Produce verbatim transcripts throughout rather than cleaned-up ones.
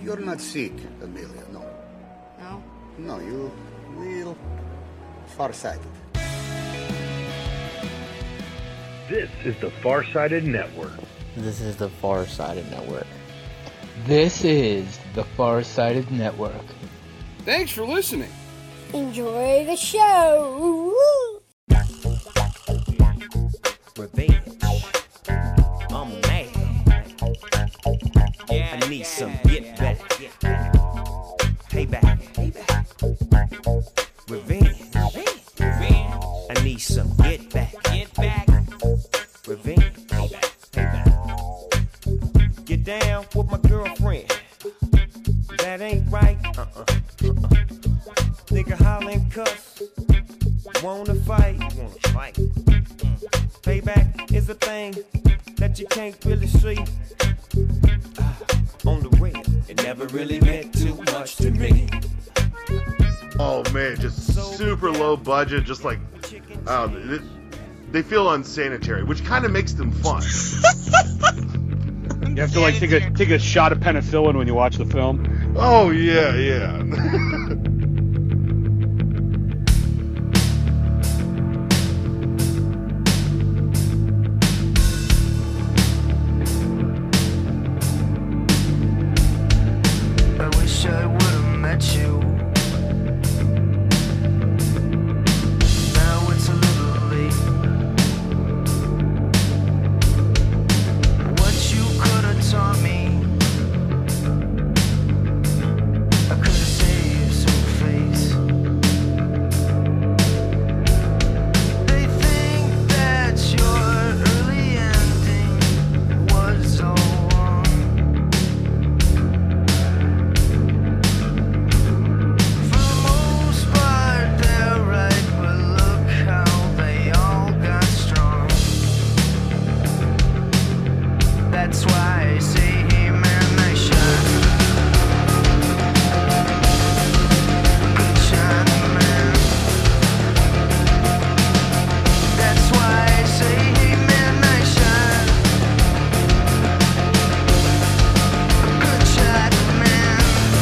You're not sick, Amelia, no. No? No, you real far-sighted. This is the Farsighted Network. This is the Farsighted Network. This is the Farsighted Network. Thanks for listening. Enjoy the show. Revenge. I'm mad. I need some get back. Payback. Revenge. I need some get back. Get back. Revenge. Payback. Get down with my girlfriend. That ain't right. Uh-uh. Uh-uh. Nigga holler and cuss. Wanna fight. Wanna fight. Mm. Payback is a thing that you can't really see. Ah, on the real, it never really meant too much to me. Oh man, just super low budget, just like, um, it, they feel unsanitary, which kind of makes them fun. You have to like take a take a shot of penicillin when you watch the film. Oh yeah, yeah. I wish I would have met you. Now it's a little late. What you could have taught me, I could have saved some face. They think that your early ending was all wrong. For the most part, they're right, but look how they all got strong. That's why I say, hey man, nice shot. Good shot, man. That's why I say, hey man, nice shot. Good shot, man.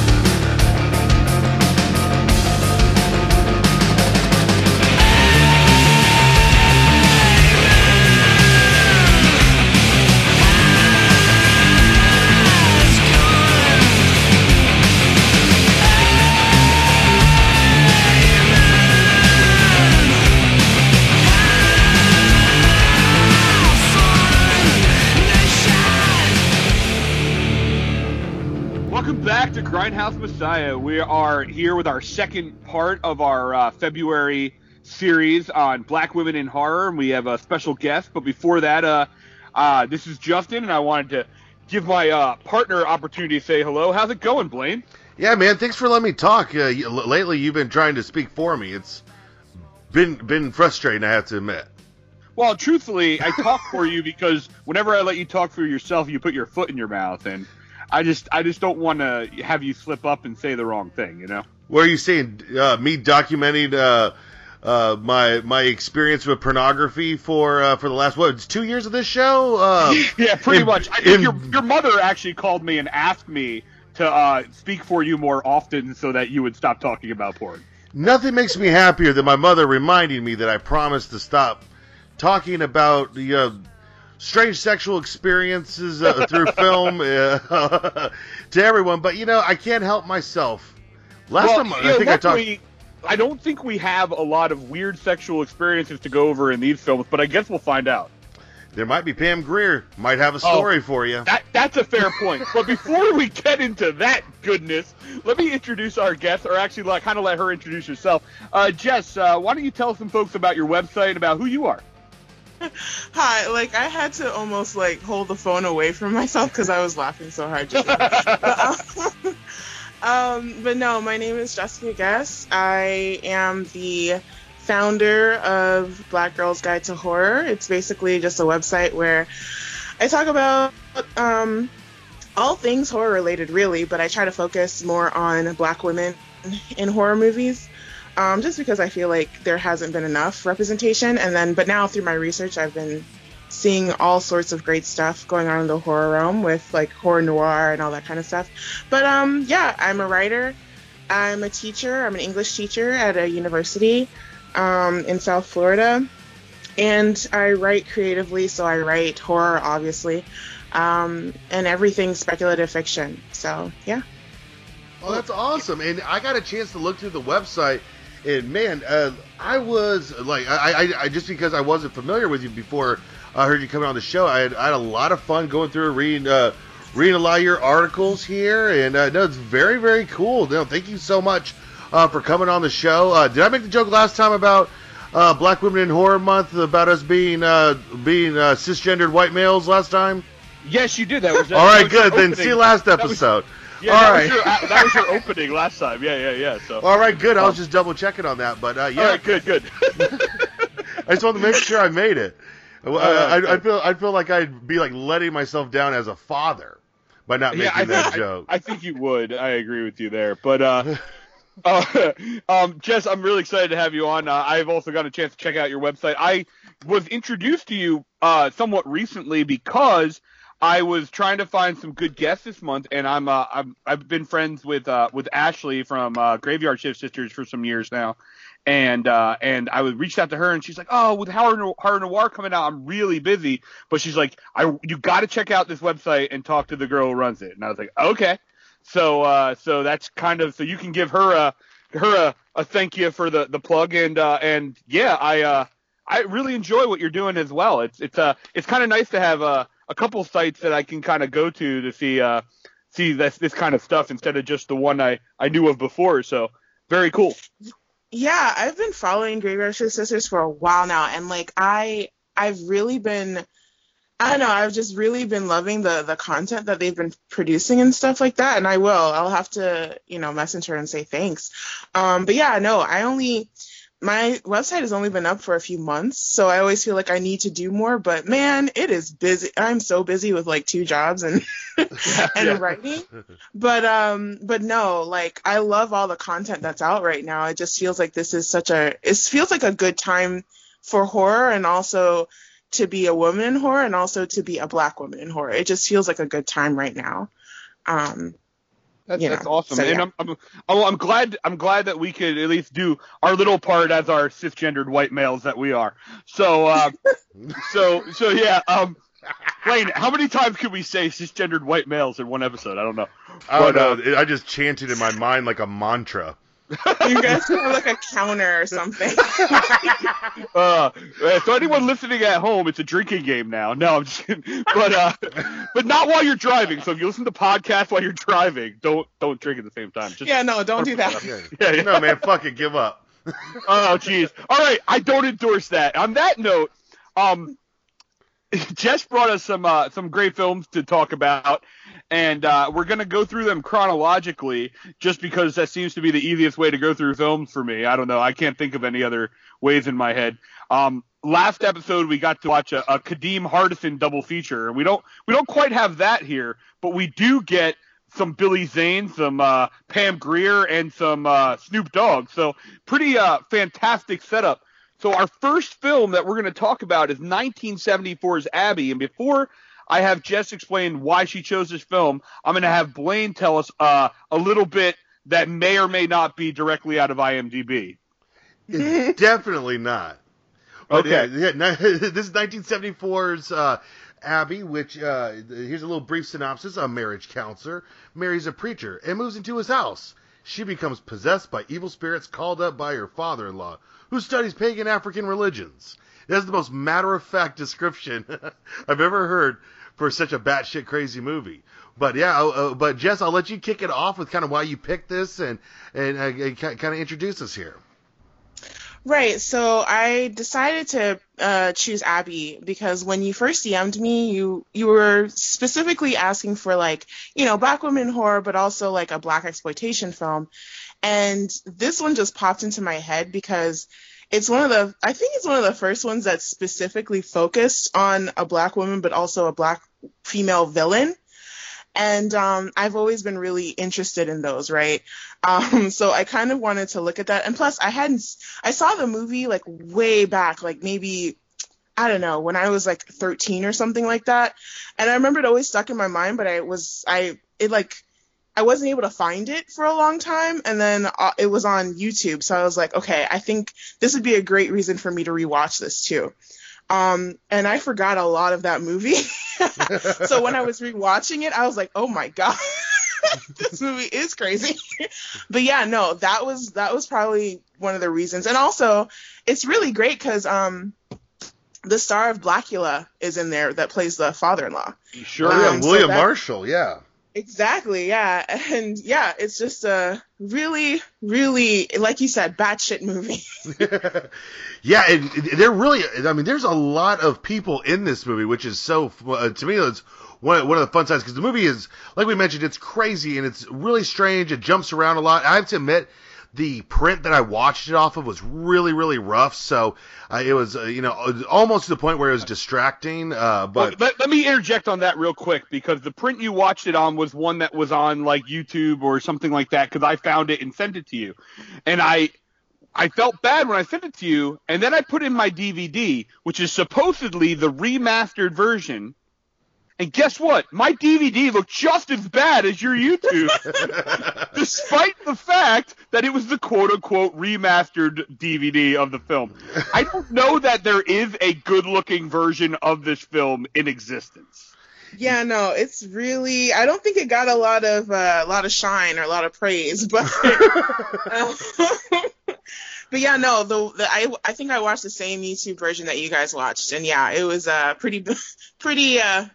Welcome back to Grindhouse Messiah. We are here with our second part of our uh, February series on Black women in horror, and we have a special guest. But before that, uh, uh, this is Justin, and I wanted to give my uh, partner opportunity to say hello. How's it going, Blaine? Yeah, man. Thanks for letting me talk. Uh, you, l- lately, you've been trying to speak for me. It's been been frustrating, I have to admit. Well, truthfully, I talk for you because whenever I let you talk for yourself, you put your foot in your mouth, and I just I just don't want to have you slip up and say the wrong thing, you know? What are you saying? Uh, me documenting uh, uh, my my experience with pornography for uh, for the last what? It's two years of this show. Uh, Yeah, pretty in- much. I think in- your your mother actually called me and asked me to uh, speak for you more often so that you would stop talking about porn. Nothing makes me happier than my mother reminding me that I promised to stop talking about the uh, strange sexual experiences uh, through film uh, to everyone. But, you know, I can't help myself. Last well, time you I know, think I talked... luckily, I don't think we have a lot of weird sexual experiences to go over in these films, but I guess we'll find out. There might be Pam Grier. Might have a story Oh, for you. That That's a fair point. But before we get into that goodness, let me introduce our guest, or actually like, kind of let her introduce herself. Uh, Jess, uh, why don't you tell some folks about your website and about who you are? Hi, like I had to almost like hold the phone away from myself because I was laughing so hard just now. but, um, um, but no, my name is Jessica Guess. I am the founder of Black Girls Guide to Horror. It's basically just a website where I talk about um, all things horror related, really, but I try to focus more on Black women in horror movies. Um, just because I feel like there hasn't been enough representation, and then, but now through my research, I've been seeing all sorts of great stuff going on in the horror realm with like horror noir and all that kind of stuff. But um, yeah, I'm a writer. I'm a teacher. I'm an English teacher at a university um, in South Florida. And I write creatively, so I write horror, obviously, um, and everything speculative fiction. So, yeah. Oh, that's awesome. And I got a chance to look through the website, and man, uh, I was like, I, I, I just because I wasn't familiar with you before I heard you coming on the show, I had, I had a lot of fun going through and reading, uh, reading a lot of your articles here, and uh, no, it's very, very cool. No, thank you so much uh, for coming on the show. Uh, did I make the joke last time about uh, Black Women in Horror Month, about us being uh, being uh, cisgendered white males last time? Yes, you did. That was that, all right. That was Good. Then see you last episode. That was, yeah, all that right. Was your, uh, that was your opening last time. Yeah, yeah, yeah. So. All right. Good. I was just double checking on that, but uh, yeah. All right. Good. Good. I just wanted to make sure I made it. Uh, I, I feel I feel like I'd be like letting myself down as a father by not making yeah, I that think, joke. I, I think you would. I agree with you there. But uh, uh, um, Jess, I'm really excited to have you on. Uh, I've also got a chance to check out your website. I was introduced to you uh, somewhat recently because I was trying to find some good guests this month, and I'm, uh, I'm I've been friends with uh, with Ashley from uh, Graveyard Shift Sisters for some years now. And uh, and I would reach out to her, and she's like, "Oh, with Horror No- Horror Noir coming out, I'm really busy." But she's like, "I you got to check out this website and talk to the girl who runs it." And I was like, "Okay." So uh, so that's kind of so you can give her a her a, a thank you for the, the plug, and uh, and yeah, I uh, I really enjoy what you're doing as well. It's it's uh it's kind of nice to have uh, a couple sites that I can kind of go to to see uh see this this kind of stuff instead of just the one I, I knew of before. So very cool. Yeah, I've been following Graveyard Shift Sisters for a while now, and like I, I've really been, I don't know, I've just really been loving the the content that they've been producing and stuff like that. And I will, I'll have to, you know, message her and say thanks. Um, but yeah, no, I only, my website has only been up for a few months, so I always feel like I need to do more. But man, it is busy. I'm so busy with like two jobs and and Yeah. writing. But um, but no, like I love all the content that's out right now. It just feels like this is such a. It feels like a good time for horror, and also to be a woman in horror, and also to be a Black woman in horror. It just feels like a good time right now. Um. That's, you that's know, awesome, so, and yeah. I'm, I'm I'm I'm glad I'm glad that we could at least do our little part as our cisgendered white males that we are. So uh, so so yeah. Um, Lane, how many times could we say cisgendered white males in one episode? I don't know. I don't But, know. I just chanted in my mind like a mantra. You guys should have like a counter or something. Uh, so anyone listening at home, it's a drinking game now. No, I'm just kidding. But uh, but not while you're driving. So if you listen to podcasts while you're driving, don't don't drink at the same time. Just Yeah, no, don't do that. Yeah, yeah. No, man, fuck it, give up. Oh, jeez. All right, I don't endorse that. On that note, um, Jess brought us some uh, some great films to talk about, and uh, we're going to go through them chronologically just because that seems to be the easiest way to go through films for me. I don't know. I can't think of any other ways in my head. Um, last episode, we got to watch a, a Kadeem Hardison double feature. We don't we don't quite have that here, but we do get some Billy Zane, some uh, Pam Grier, and some uh, Snoop Dogg. So pretty uh, fantastic setup. So our first film that we're going to talk about is nineteen seventy-four's Abby. And before I have Jess explain why she chose this film, I'm going to have Blaine tell us uh, a little bit that may or may not be directly out of IMDb. It's definitely not. But Okay. yeah, yeah, this is nineteen seventy-four's uh, Abby, which, uh, here's a little brief synopsis. A marriage counselor marries a preacher and moves into his house. She becomes possessed by evil spirits called up by her father-in-law, who studies pagan African religions. That's the most matter-of-fact description I've ever heard for such a batshit crazy movie. But yeah, uh, but Jess, I'll let you kick it off with kind of why you picked this and and uh, kind of introduce us here. Right, so I decided to uh, choose Abby because when you first D M'd me, you you were specifically asking for like, you know, Black women horror, but also like a Black exploitation film. And this one just popped into my head because it's one of the, I think it's one of the first ones that's specifically focused on a Black woman, but also a Black female villain. And um, I've always been really interested in those, right? Um, so I kind of wanted to look at that. And plus, I hadn't, I saw the movie like way back, like maybe, I don't know, when I was like thirteen or something like that. And I remember it always stuck in my mind, but I was, I, it like, I wasn't able to find it for a long time. And then uh, it was on YouTube. So I was like, okay, I think this would be a great reason for me to rewatch this too. Um, and I forgot a lot of that movie. So when I was rewatching it, I was like, oh my God, this movie is crazy. But yeah, no, that was, that was probably one of the reasons. And also it's really great because, um, the star of Blackula is in there that plays the father-in-law. Sure. Oh, yeah, Um, so William that- Marshall, yeah. Exactly, yeah. And yeah, it's just a really, really, like you said, batshit movie. Yeah, and they're really, I mean, there's a lot of people in this movie, which is so, uh, to me, it's one, one of the fun sides, because the movie is, like we mentioned, it's crazy, and it's really strange, it jumps around a lot. I have to admit, the print that I watched it off of was really, really rough, so uh, it was, uh, you know, almost to the point where it was distracting, uh, but... Well, let, let me interject on that real quick, because the print you watched it on was one that was on, like, YouTube or something like that, because I found it and sent it to you. And I I felt bad when I sent it to you, and then I put in my D V D, which is supposedly the remastered version. And guess what? My D V D looked just as bad as your YouTube, despite the fact that it was the quote-unquote remastered D V D of the film. I don't know that there is a good-looking version of this film in existence. Yeah, no, it's really, I don't think it got a lot of, uh, a lot of shine or a lot of praise, but, uh, but yeah, no, the, the, I, I think I watched the same YouTube version that you guys watched, and yeah, it was, uh, pretty, pretty, uh,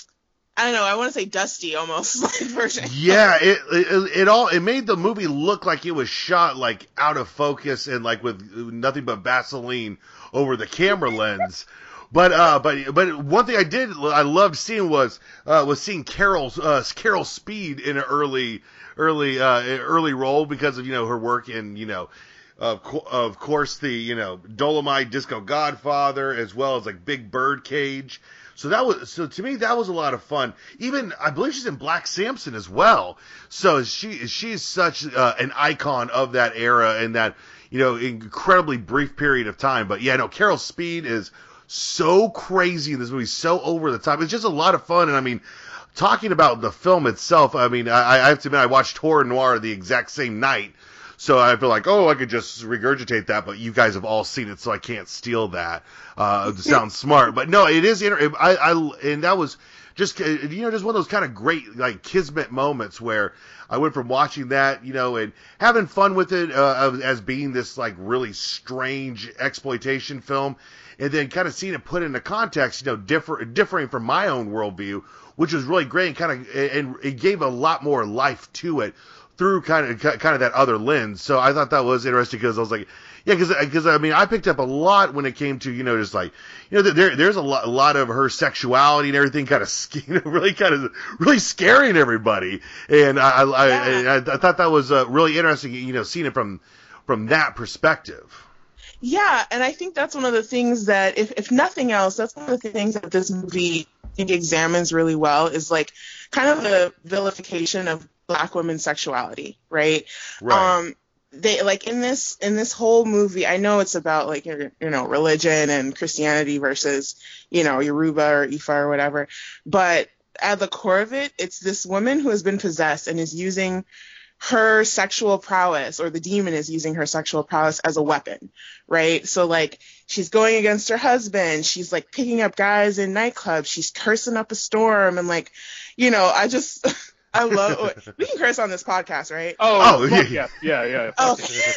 I don't know, I want to say dusty almost like version. Yeah, it, it it all it made the movie look like it was shot like out of focus and like with nothing but Vaseline over the camera lens. But uh, but but one thing I did I loved seeing was uh, was seeing Carol's uh, Carol Speed in an early early uh, early role because of you know her work in you know. Of, co- of course, the you know Dolomite Disco Godfather, as well as like Big Bird Cage. So that was so to me that was a lot of fun. Even I believe she's in Black Samson as well. So she she's such uh, an icon of that era and that you know incredibly brief period of time. But yeah, no, Carol Speed is so crazy in this movie, so over the top. It's just a lot of fun, and I mean. Talking about the film itself, I mean, I, I have to admit, I watched Horror Noir the exact same night. So I feel like, oh, I could just regurgitate that, but you guys have all seen it, so I can't steal that. Uh, to sound smart, but no, it is. Inter- I, I, and that was just, you know, just one of those kind of great, like, kismet moments where I went from watching that, you know, and having fun with it uh, as being this like really strange exploitation film, and then kind of seeing it put into context, you know, differ, differing from my own worldview, which was really great and kind of, and it gave a lot more life to it. Through kind of kind of that other lens, so I thought that was interesting because I was like, yeah, because because I mean I picked up a lot when it came to you know just like you know there there's a lot a lot of her sexuality and everything kind of you know, really kind of really scaring everybody, and I I, yeah. I, I thought that was uh, really interesting, you know, seeing it from from that perspective. Yeah, and I think that's one of the things that if if nothing else, that's one of the things that this movie I think examines really well is like kind of the vilification of Black women's sexuality, right? Right. Um, they like in this in this whole movie. I know it's about like you know religion and Christianity versus you know Yoruba or Ifa or whatever, but at the core of it, it's this woman who has been possessed and is using her sexual prowess, or the demon is using her sexual prowess as a weapon, right? So like she's going against her husband, she's like picking up guys in nightclubs, she's cursing up a storm, and like you know I just. I love. We can curse on this podcast, right? Oh, oh yeah, yeah, yeah. yeah. Oh.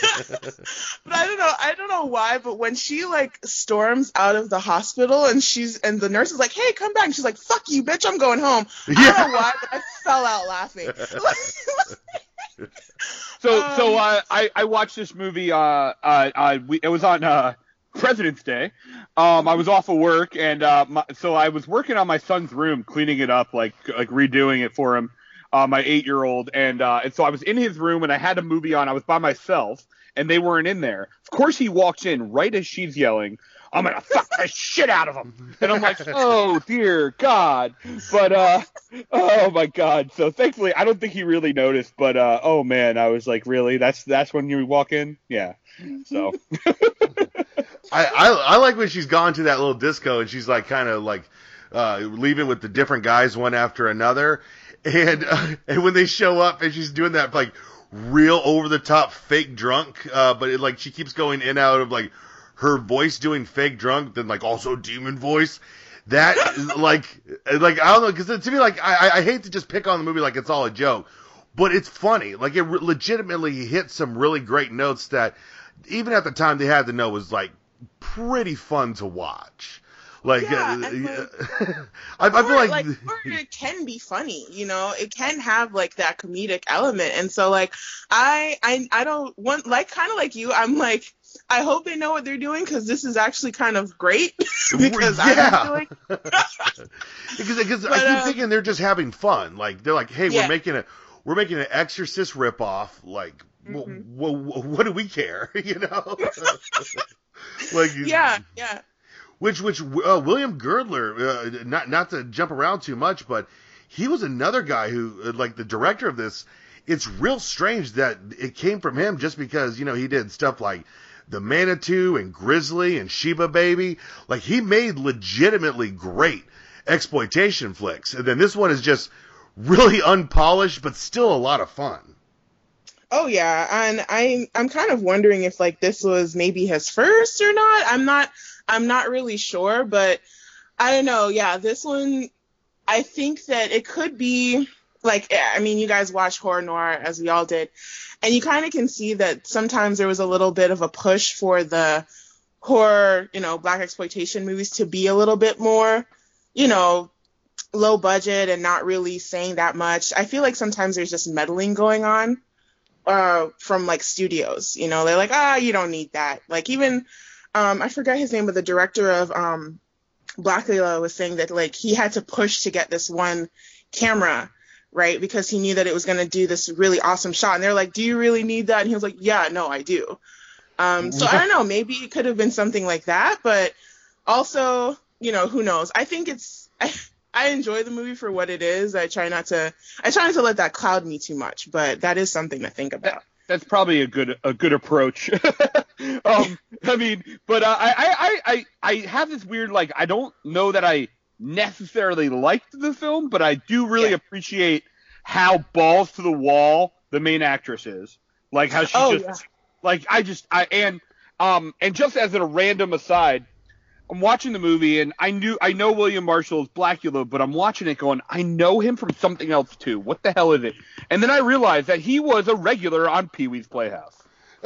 But I don't know. I don't know why. But when she like storms out of the hospital and she's and the nurse is like, "Hey, come back," and she's like, "Fuck you, bitch! I'm going home." Yeah. I don't know why, but I fell out laughing. so, um, so uh, I I watched this movie. Uh, uh, uh we, it was on uh President's Day. Um, I was off of work, and uh, my, so I was working on my son's room, cleaning it up, like like redoing it for him. Uh, my eight-year-old, and uh, and so I was in his room, and I had a movie on. I was by myself, and they weren't in there. Of course, he walks in right as she's yelling, "I'm gonna fuck the shit out of him," and I'm like, "Oh dear God!" But uh, oh my God! So thankfully, I don't think he really noticed. But uh, oh man, I was like, really? That's that's when you walk in? Yeah. So. I, I I like when she's gone to that little disco and she's like kind of like uh, leaving with the different guys one after another, and uh, and when they show up and she's doing that like real over the top fake drunk, uh, but it, like she keeps going in and out of like her voice doing fake drunk, then like also demon voice. That like like I don't know, because to me like I I hate to just pick on the movie like it's all a joke, but it's funny. Like it re- legitimately hit some really great notes that even at the time they had to know was like pretty fun to watch. Like, Yeah, uh, and, like, I, I feel or, like, like or it can be funny, you know, it can have like that comedic element, and so like I I I don't want like kind of like you, I'm like I hope they know what they're doing because this is actually kind of great because yeah. I'm doing because because But, I keep uh, thinking they're just having fun. Like they're like, hey, Yeah. we're making a we're making an Exorcist ripoff. Like, wh- Mm-hmm. wh- wh- what do we care? You know, like yeah yeah Which which uh, William Girdler, uh, not not to jump around too much, but he was another guy who, uh, like the director of this. It's real strange that it came from him, just because you know he did stuff like The Manitou and Grizzly and Sheba Baby. Like he made legitimately great exploitation flicks, and then this one is just really unpolished, but still a lot of fun. Oh yeah, and I'm I'm kind of wondering if like this was maybe his first or not. I'm not I'm not really sure, but I don't know. Yeah, this one, I think that it could be like, I mean, you guys watch horror noir as we all did, and you kind of can see that sometimes there was a little bit of a push for the horror, you know, black exploitation movies to be a little bit more, you know, low budget and not really saying that much. I feel like sometimes there's just meddling going on uh, from like studios, you know, they're like, ah, you don't need that. Like even, um, I forget his name, but the director of um, Blackula was saying that like he had to push to get this one camera, right? Because he knew that it was going to do this really awesome shot. And they're like, do you really need that? And he was like, yeah, no, I do. Um, so I don't know, maybe it could have been something like that, but also, you know, who knows? I think it's, I, I enjoy the movie for what it is. I try not to, I try not to let that cloud me too much, but that is something to think about. That's probably a good a good approach. um, I mean, but uh, I, I, I, I have this weird, like, I don't know that I necessarily liked the film, but I do really Yeah. appreciate how balls to the wall the main actress is. Like how she Oh, just, like, I just, I, and, um, and just as a random aside, I'm watching the movie and I knew, I know William Marshall is Blackula, but I'm watching it going, I know him from something else too. What the hell is it? And then I realized that he was a regular on Pee-wee's Playhouse.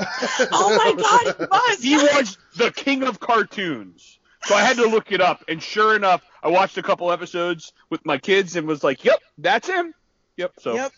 Oh my God, he was! He was the king of cartoons. So I had to look it up, and sure enough, I watched a couple episodes with my kids and was like, yep, that's him. Yep, so. Yep.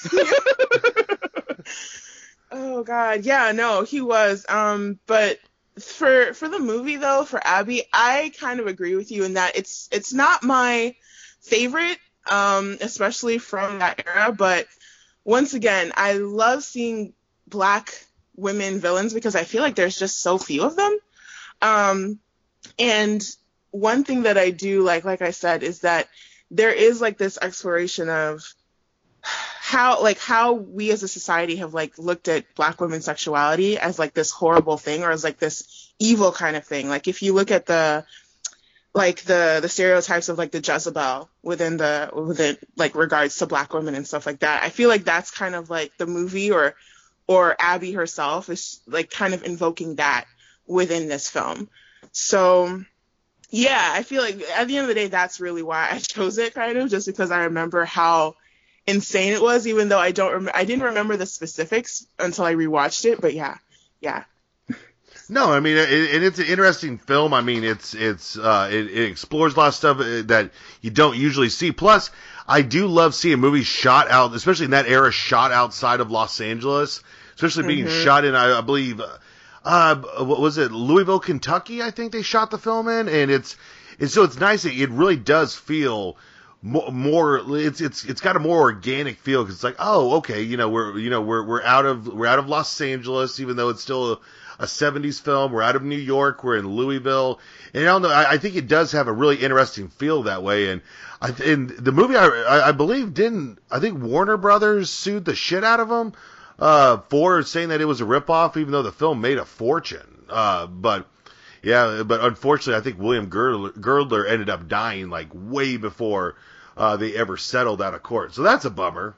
Oh God, yeah, no, he was. Um, but for for the movie though, for Abby, I kind of agree with you in that it's it's not my favorite, um, especially from that era. But once again, I love seeing black women villains because I feel like there's just so few of them. Um, and one thing that I do like, like I said, is that there is like this exploration of how like how we as a society have like looked at black women's sexuality as like this horrible thing or as like this evil kind of thing. Like if you look at the like the the stereotypes of like the Jezebel within the within like regards to black women and stuff like that, I feel like that's kind of like the movie or or Abby herself is like kind of invoking that within this film. So yeah, I feel like at the end of the day, that's really why I chose it, kind of just because I remember how insane it was, even though I don't rem- I didn't remember the specifics until I rewatched it. But yeah, yeah. No, I mean, it, it, it's an interesting film. I mean, it's it's uh, it, it explores a lot of stuff that you don't usually see. Plus, I do love seeing movies shot out, especially in that era, shot outside of Los Angeles, especially being Mhm. shot in, I, I believe, uh, what was it, Louisville, Kentucky? I think they shot the film in, and it's it's so it's nice. It, it really does feel more, more it's it's it's got a more organic feel because it's like, oh, okay, you know, we're you know we're we're out of we're out of Los Angeles, even though it's still a, a seventies film. We're out of New York. We're in Louisville, and I don't know. I, I think it does have a really interesting feel that way. And I and the movie, I, I I believe, didn't I think Warner Brothers sued the shit out of them uh, for saying that it was a ripoff, even though the film made a fortune. Uh, but Yeah, but unfortunately, I think William Girdler, Girdler ended up dying like way before uh, they ever settled out of court. So that's a bummer.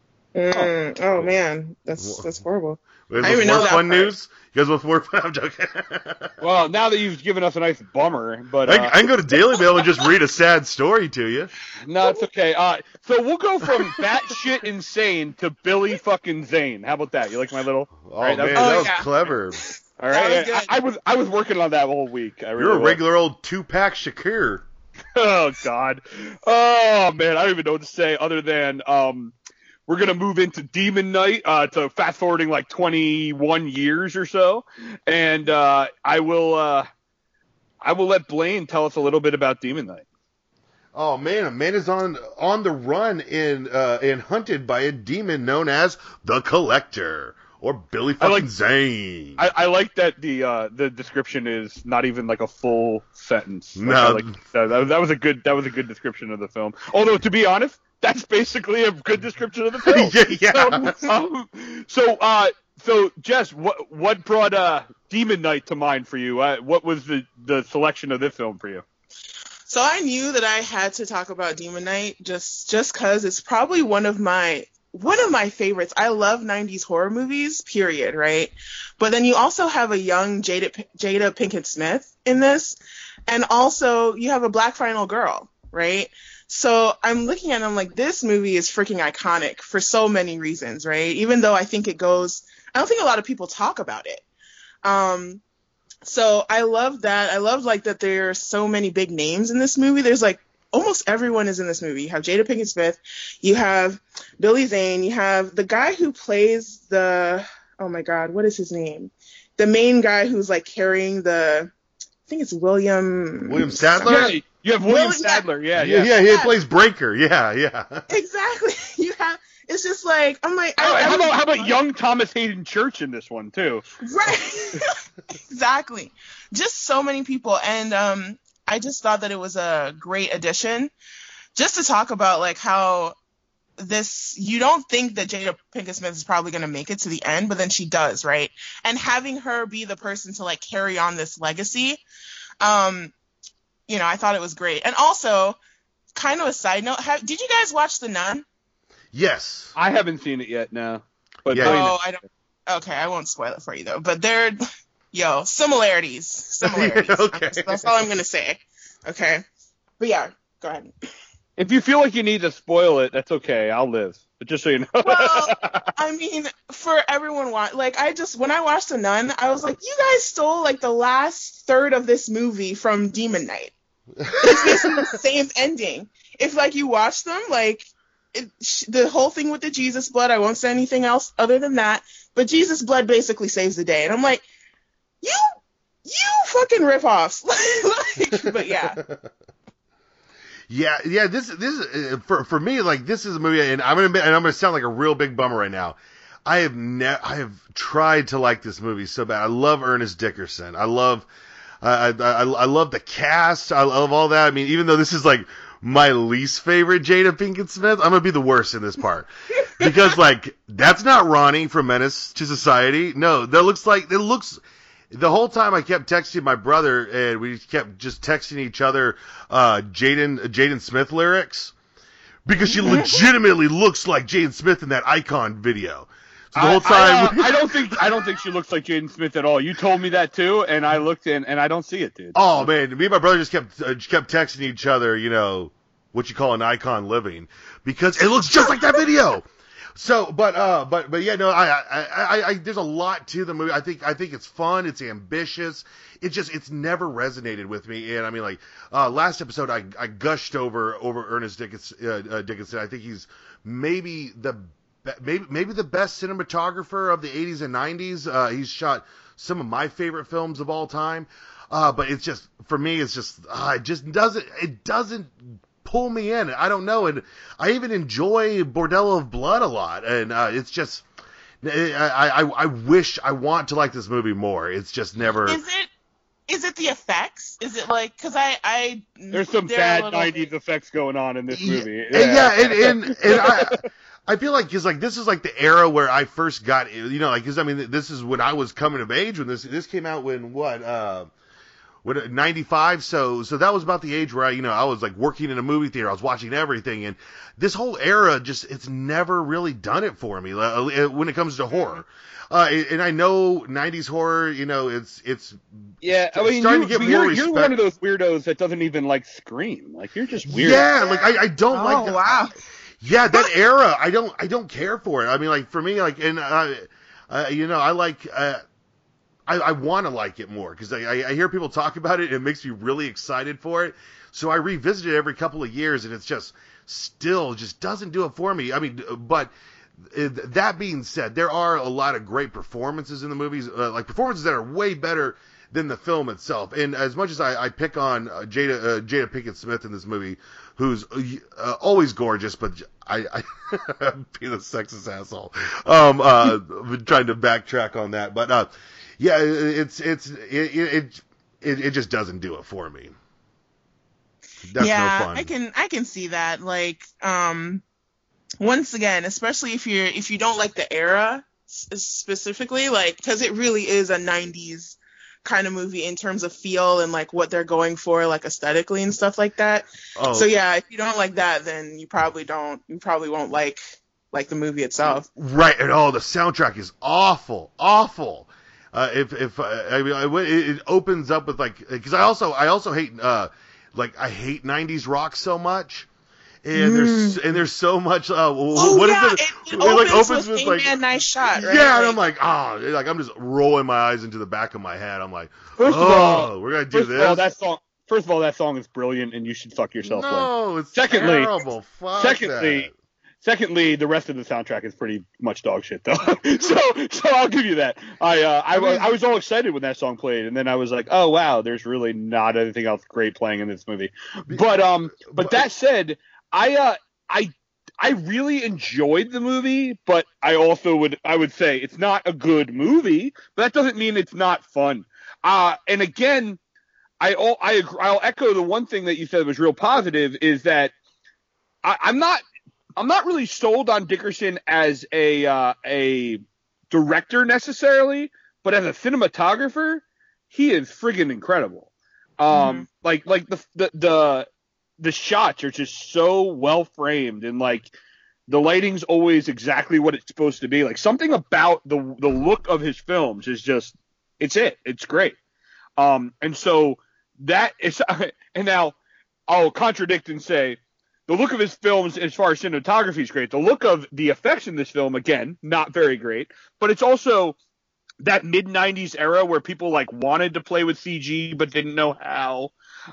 Mm, oh man, that's that's horrible. Is I even more know that fun part. news? You guys want more fun? I'm joking. Well, now that you've given us a nice bummer, but uh, I, I can go to Daily Mail and just read a sad story to you. no, it's okay. Uh, so we'll go from batshit insane to Billy fucking Zane. How about that? You like my little? Oh All right, man, that that Oh, was yeah. clever. All right, That was yeah, good. I, I was I was working on that all week. I really You're a was. regular old two-pack Shakir. Oh God. Oh man, I don't even know what to say other than um, we're gonna move into Demon Knight. Uh, to fast forwarding like twenty-one years or so, and uh, I will uh, I will let Blaine tell us a little bit about Demon Knight. Oh man, a man is on on the run and uh, and hunted by a demon known as the Collector or Billy I fucking like- Zane. I, I like that the uh, the description is not even like a full sentence. Like, No. I like, that, that was- that was a good that was a good description of the film. Although to be honest, that's basically a good description of the film. Yeah, yeah. So, um, so, uh, so Jess, what what brought uh, Demon Knight to mind for you? Uh, what was the the selection of this film for you? So I knew that I had to talk about Demon Knight just just because it's probably one of my one of my favorites. I love nineties horror movies, period, right? But then you also have a young Jada Jada Pinkett Smith in this, and also you have a black final girl, right? So I'm looking at it, I'm like, this movie is freaking iconic for so many reasons, right? Even though I think it goes, I don't think a lot of people talk about it. Um, so I love that. I love like that there are so many big names in this movie. There's like almost everyone is in this movie. You have Jada Pinkett Smith, you have Billy Zane, you have the guy who plays the, oh my God, what is his name? The main guy who's like carrying the, I think it's William. William Sadler? Yeah, you have William William- Sadler. Yeah, yeah, yeah. yeah, he plays Breaker. Yeah, yeah. Exactly. You have. It's just like I'm like. How, I, how I about was- how about young Thomas Hayden Church in this one too? Right. Exactly. Just so many people, and um, I just thought that it was a great addition. Just to talk about like how this, you don't think that Jada Pinkett Smith is probably going to make it to the end, but then she does, right? And having her be the person to like carry on this legacy, um, you know, I thought it was great. And also, kind of a side note, have, did you guys watch The Nun? Yes. I haven't seen it yet. No, but Yeah. Blaine- Oh, I don't. Okay, I won't spoil it for you though. But they're, yo, similarities, similarities. Okay. That's, that's all I'm gonna say. Okay, but yeah, go ahead. if you feel like you need to spoil it, that's okay. I'll live. But just so you know. Well, I mean, for everyone, wa- like I just when I watched The Nun, I was like, you guys stole like the last third of this movie from Demon Knight. It's basically the same ending. If like you watch them, like. It, sh- the whole thing with the Jesus blood, I won't say anything else other than that, but Jesus blood basically saves the day. And I'm like, you, you fucking ripoffs. like, but yeah. Yeah, yeah. This, this is for for me. Like this is a movie, and I'm gonna be- and I'm gonna sound like a real big bummer right now. I have ne- I have tried to like this movie so bad. I love Ernest Dickerson. I love, I, I I I love the cast. I love all that. I mean, even though this is like my least favorite Jada Pinkett Smith, I'm gonna be the worst in this part because like that's not Ronnie from Menace to Society. No, that looks like it looks. The whole time I kept texting my brother, and we kept just texting each other uh, Jaden Jaden Smith lyrics because she legitimately looks like Jaden Smith in that Icon video. So the whole I, time, I, uh, I don't think I don't think she looks like Jaden Smith at all. You told me that too, and I looked in, and I don't see it, dude. oh man, me and my brother just kept uh, just kept texting each other, you know, what you call an icon living, because it looks just like that video. So, but uh, but but yeah, no, I, I I I there's a lot to the movie. I think I think it's fun, it's ambitious. It just it's never resonated with me. And I mean, like uh, last episode, I I gushed over over Ernest Dickinson. Uh, uh, Dickinson. I think he's maybe the maybe maybe the best cinematographer of the eighties and nineties. Uh, he's shot some of my favorite films of all time. Uh, but it's just for me, it's just uh, it just doesn't it doesn't. pull me in. I don't know, and I even enjoy Bordello of Blood a lot, and uh, it's just I, I I wish I want to like this movie more. It's just never. Is it? Is it the effects? Is it like because I I There's some they're a bad little- nineties effects going on in this movie. Yeah, yeah and and, and I I feel like because like this is like the era where I first got you know like because I mean this is when I was coming of age when this this came out when what uh what ninety-five. So so that was about the age where I, you know, I was like working in a movie theater. I was watching everything, and this whole era just it's never really done it for me uh, when it comes to horror. Uh, and I know nineties horror, you know, it's it's yeah. I mean, starting you, to get more you're, respect. you're one of those weirdos that doesn't even like Scream. Like you're just weird. Yeah, like I, I don't Oh, like. That. wow. Yeah, that era, I don't I don't care for it. I mean, like for me, like and uh, uh you know, I like. Uh, I, I want to like it more because I, I hear people talk about it and it makes me really excited for it. So I revisit it every couple of years and it's just still just doesn't do it for me. I mean, but that being said, there are a lot of great performances in the movies, uh, like performances that are way better than the film itself. And as much as I, I pick on uh, Jada uh, Jada Pinkett Smith in this movie, who's uh, always gorgeous, but I, I be the sexist asshole. Um, uh, trying to backtrack on that, but uh. Yeah, it's it's it it it, it just doesn't do it for me. That's yeah, no fun. I can I can see that. Like, um, once again, especially if you're if you don't like the era specifically, like, because it really is a nineties kind of movie in terms of feel and like what they're going for, like aesthetically and stuff like that. Oh. So yeah, if you don't like that, then you probably don't you probably won't like like the movie itself. Right, and oh, the soundtrack is awful, awful. Uh, if if uh, I mean, it, it opens up with like because I also I also hate uh like I hate nineties rock so much, and mm. there's and there's so much. Uh, oh what yeah, is it? it, it, it opens like opens with, with like a nice shot, right? Yeah, like, and I'm like ah, oh, like I'm just rolling my eyes into the back of my head. I'm like, first oh, of all, we're gonna do first this. Of all, that song, first of all, that song is brilliant, and you should fuck yourself. No, when. it's secondly, terrible. Fuck secondly. that. Secondly, the rest of the soundtrack is pretty much dog shit, though. so, so I'll give you that. I, uh, I, I, mean, I was all excited when that song played, and then I was like, oh wow, there's really not anything else great playing in this movie. But, um, but that said, I, uh, I, I really enjoyed the movie, but I also would, I would say it's not a good movie, but that doesn't mean it's not fun. Uh, and again, I, I, I'll echo the one thing that you said was real positive is that I, I'm not. I'm not really sold on Dickerson as a uh, a director necessarily, but as a cinematographer, he is friggin' incredible. Um, mm-hmm. like like the, the the the shots are just so well framed, and like the lighting's always exactly what it's supposed to be. Like something about the the look of his films is just it's it. It's great. Um, and so that is, and now I'll contradict and say. The look of his films, as far as cinematography, is great. The look of the effects in this film, again, not very great. But it's also that mid nineties era where people like wanted to play with C G but didn't know how,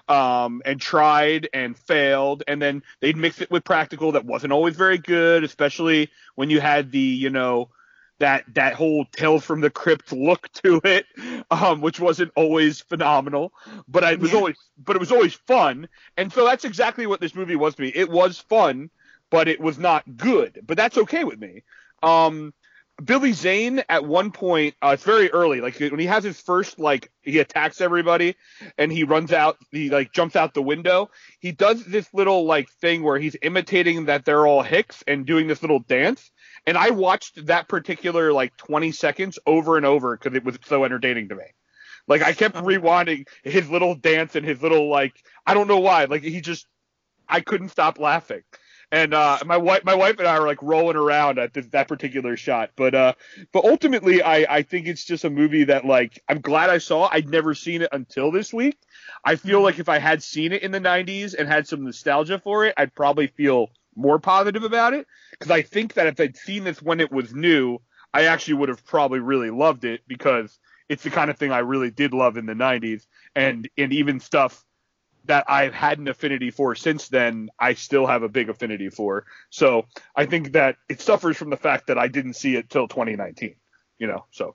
um, and tried and failed. And then they'd mix it with practical that wasn't always very good, especially when you had the, you know, that that whole Tales from the Crypt look to it, um, which wasn't always phenomenal, but I, it was always, but it was always fun, and so that's exactly what this movie was to me. It was fun, but it was not good, but that's okay with me. Um, Billy Zane at one point, uh, it's very early, like when he has his first, like he attacks everybody, and he runs out, he like jumps out the window. He does this little like thing where he's imitating that they're all Hicks and doing this little dance. And I watched that particular like twenty seconds over and over because it was so entertaining to me. Like I kept rewinding his little dance and his little like I don't know why. Like he just I couldn't stop laughing. And uh, my wife my wife and I were like rolling around at this, that particular shot. But uh, but ultimately I, I think it's just a movie that like I'm glad I saw. I'd never seen it until this week. I feel like if I had seen it in the nineties and had some nostalgia for it, I'd probably feel more positive about it, because I think that if I'd seen this when it was new, I actually would have probably really loved it, because it's the kind of thing I really did love in the nineties, and and even stuff that I've had an affinity for since then, I still have a big affinity for. So I think that it suffers from the fact that I didn't see it till twenty nineteen, you know, so.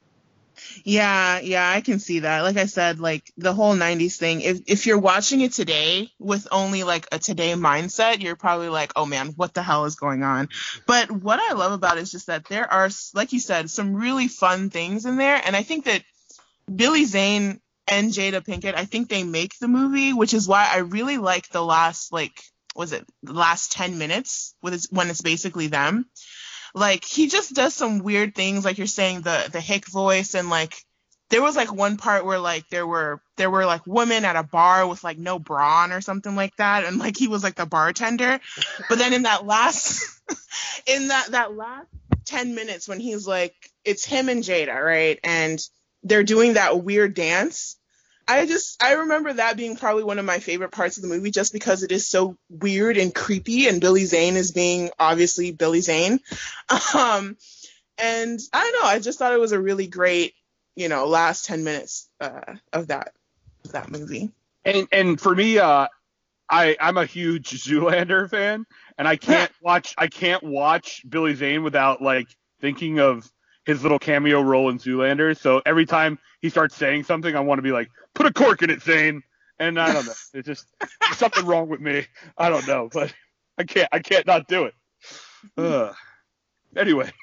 Yeah, yeah, I can see that. Like I said, like the whole nineties thing, if if you're watching it today with only like a today mindset, you're probably like, oh man, what the hell is going on? But what I love about it is just that there are, like you said, some really fun things in there. And I think that Billy Zane and Jada Pinkett, I think they make the movie, which is why I really like the last, like, was it the last ten minutes with it's, when it's basically them. Like, he just does some weird things, like you're saying, the the Hick voice, and like there was like one part where like there were there were like women at a bar with like no bra on or something like that, and like he was like the bartender. But then in that last in that that last ten minutes when he's like, it's him and Jada, right, and they're doing that weird dance. I just, I remember that being probably one of my favorite parts of the movie, just because it is so weird and creepy, and Billy Zane is being obviously Billy Zane. Um, and I don't know, I just thought it was a really great, you know, last ten minutes uh, of that of that movie. And and for me, uh, I I'm a huge Zoolander fan, and I can't watch I can't watch Billy Zane without like thinking of his little cameo role in Zoolander. So every time he starts saying something, I want to be like, put a cork in it, Zane. And I don't know. It's just there's something wrong with me. I don't know, but I can't. I can't not do it. Ugh. Anyway.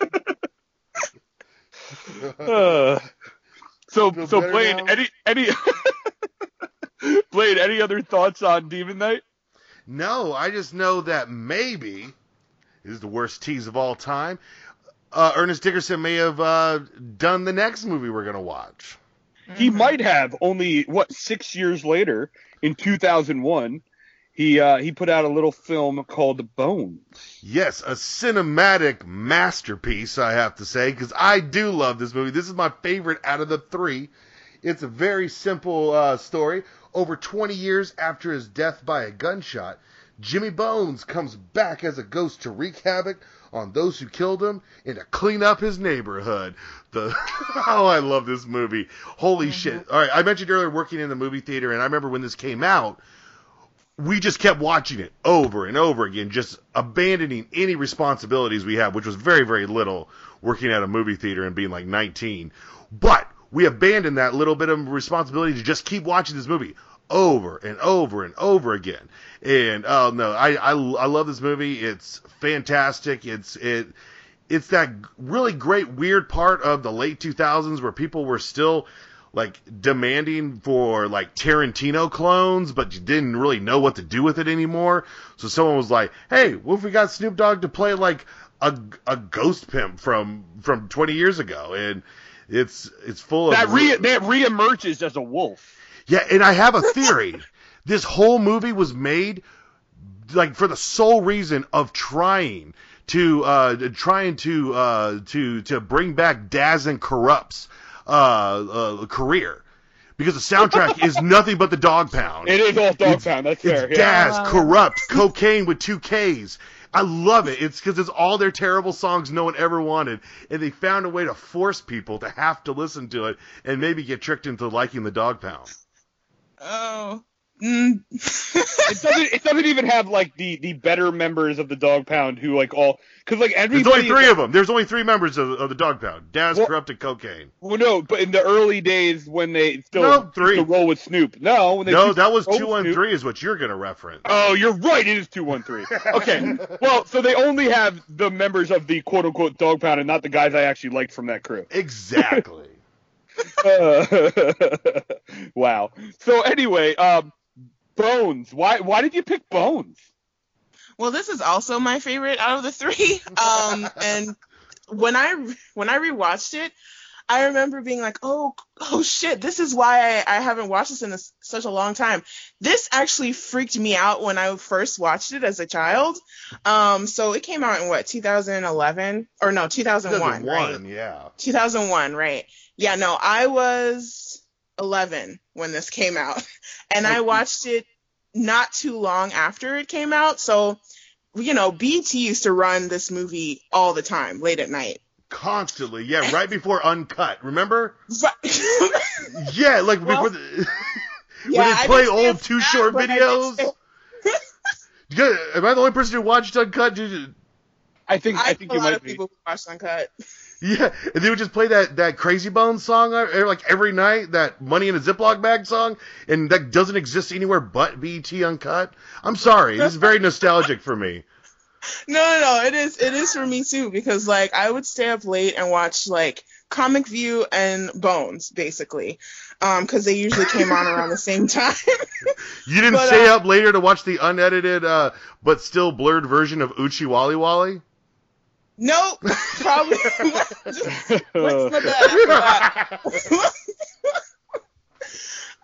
uh, so Feel so better Blade, now? any any Blade, any other thoughts on Demon Knight? No, I just know that maybe this is the worst tease of all time. Uh, Ernest Dickerson may have uh, done the next movie we're gonna watch. He might have. Only what six years later, in two thousand one, he uh, he put out a little film called Bones. Yes, a cinematic masterpiece, I have to say, because I do love this movie. This is my favorite out of the three. It's a very simple uh, story. Over twenty years after his death by a gunshot, Jimmy Bones comes back as a ghost to wreak havoc on those who killed him and to clean up his neighborhood. The oh, I love this movie. Holy mm-hmm. shit. All right, I mentioned earlier working in the movie theater, and I remember when this came out, we just kept watching it over and over again, just abandoning any responsibilities we have, which was very, very little, working at a movie theater and being like nineteen. But we abandoned that little bit of responsibility to just keep watching this movie over and over and over again. And oh no, I, I I love this movie. It's fantastic. It's it it's that really great weird part of the late two thousands where people were still like demanding for like Tarantino clones, but you didn't really know what to do with it anymore. So someone was like, "Hey, what if we got Snoop Dogg to play like a a ghost pimp from from twenty years ago?" And it's it's full that of re that reemerges as a wolf. Yeah, and I have a theory. This whole movie was made like for the sole reason of trying to uh, trying to uh, to to bring back Daz and Corrupt's uh, uh, career, because the soundtrack is nothing but the Dog Pound. It is all Dog it's, Pound. That's it's fair. Yeah. Daz, Corrupt, Cocaine with two K's. I love it. It's because it's all their terrible songs no one ever wanted, and they found a way to force people to have to listen to it and maybe get tricked into liking the Dog Pound. Oh. Mm. it doesn't. It doesn't even have like the, the better members of the Dog Pound who like all because like everybody. There's only three of them. There's only three members of, of the Dog Pound: Daz, well, Corrupt, and Cocaine. Well, no, but in the early days when they still no, three. used to roll with Snoop. No, when they no, that was two one Snoop. three is what you're gonna reference. Oh, you're right. It is two one three. Okay. Well, so they only have the members of the quote unquote Dog Pound and not the guys I actually liked from that crew. Exactly. uh, wow. So anyway, um. Bones. Why why did you pick Bones? Well, this is also my favorite out of the three. Um, and when I when I rewatched it, I remember being like, oh oh shit, this is why I, I haven't watched this in a, such a long time. This actually freaked me out when I first watched it as a child. Um, so it came out in what, two thousand eleven or no, two thousand one, two thousand one, right? Yeah. two thousand one, right? Yeah, no, I was eleven when this came out, and I watched it not too long after it came out. So, you know, B E T used to run this movie all the time, late at night. Constantly, yeah, right before Uncut, remember? Right. Yeah, like well, before the, yeah, when they play old Too Short videos. You, am I the only person who watched Uncut? Did, I think I, I think a you lot might of be. people who watched Uncut. Yeah, and they would just play that, that Crazy Bones song like every night, that Money in a Ziploc Bag song, and that doesn't exist anywhere but B E T Uncut. I'm sorry, this is very nostalgic for me. No, no, no, it is it is for me too, because like I would stay up late and watch like Comic View and Bones, basically, um, because they usually came on around the same time. You didn't but, stay uh, up later to watch the unedited uh, but still blurred version of Uchi Wally Wally? Nope, probably just went to my bed after that.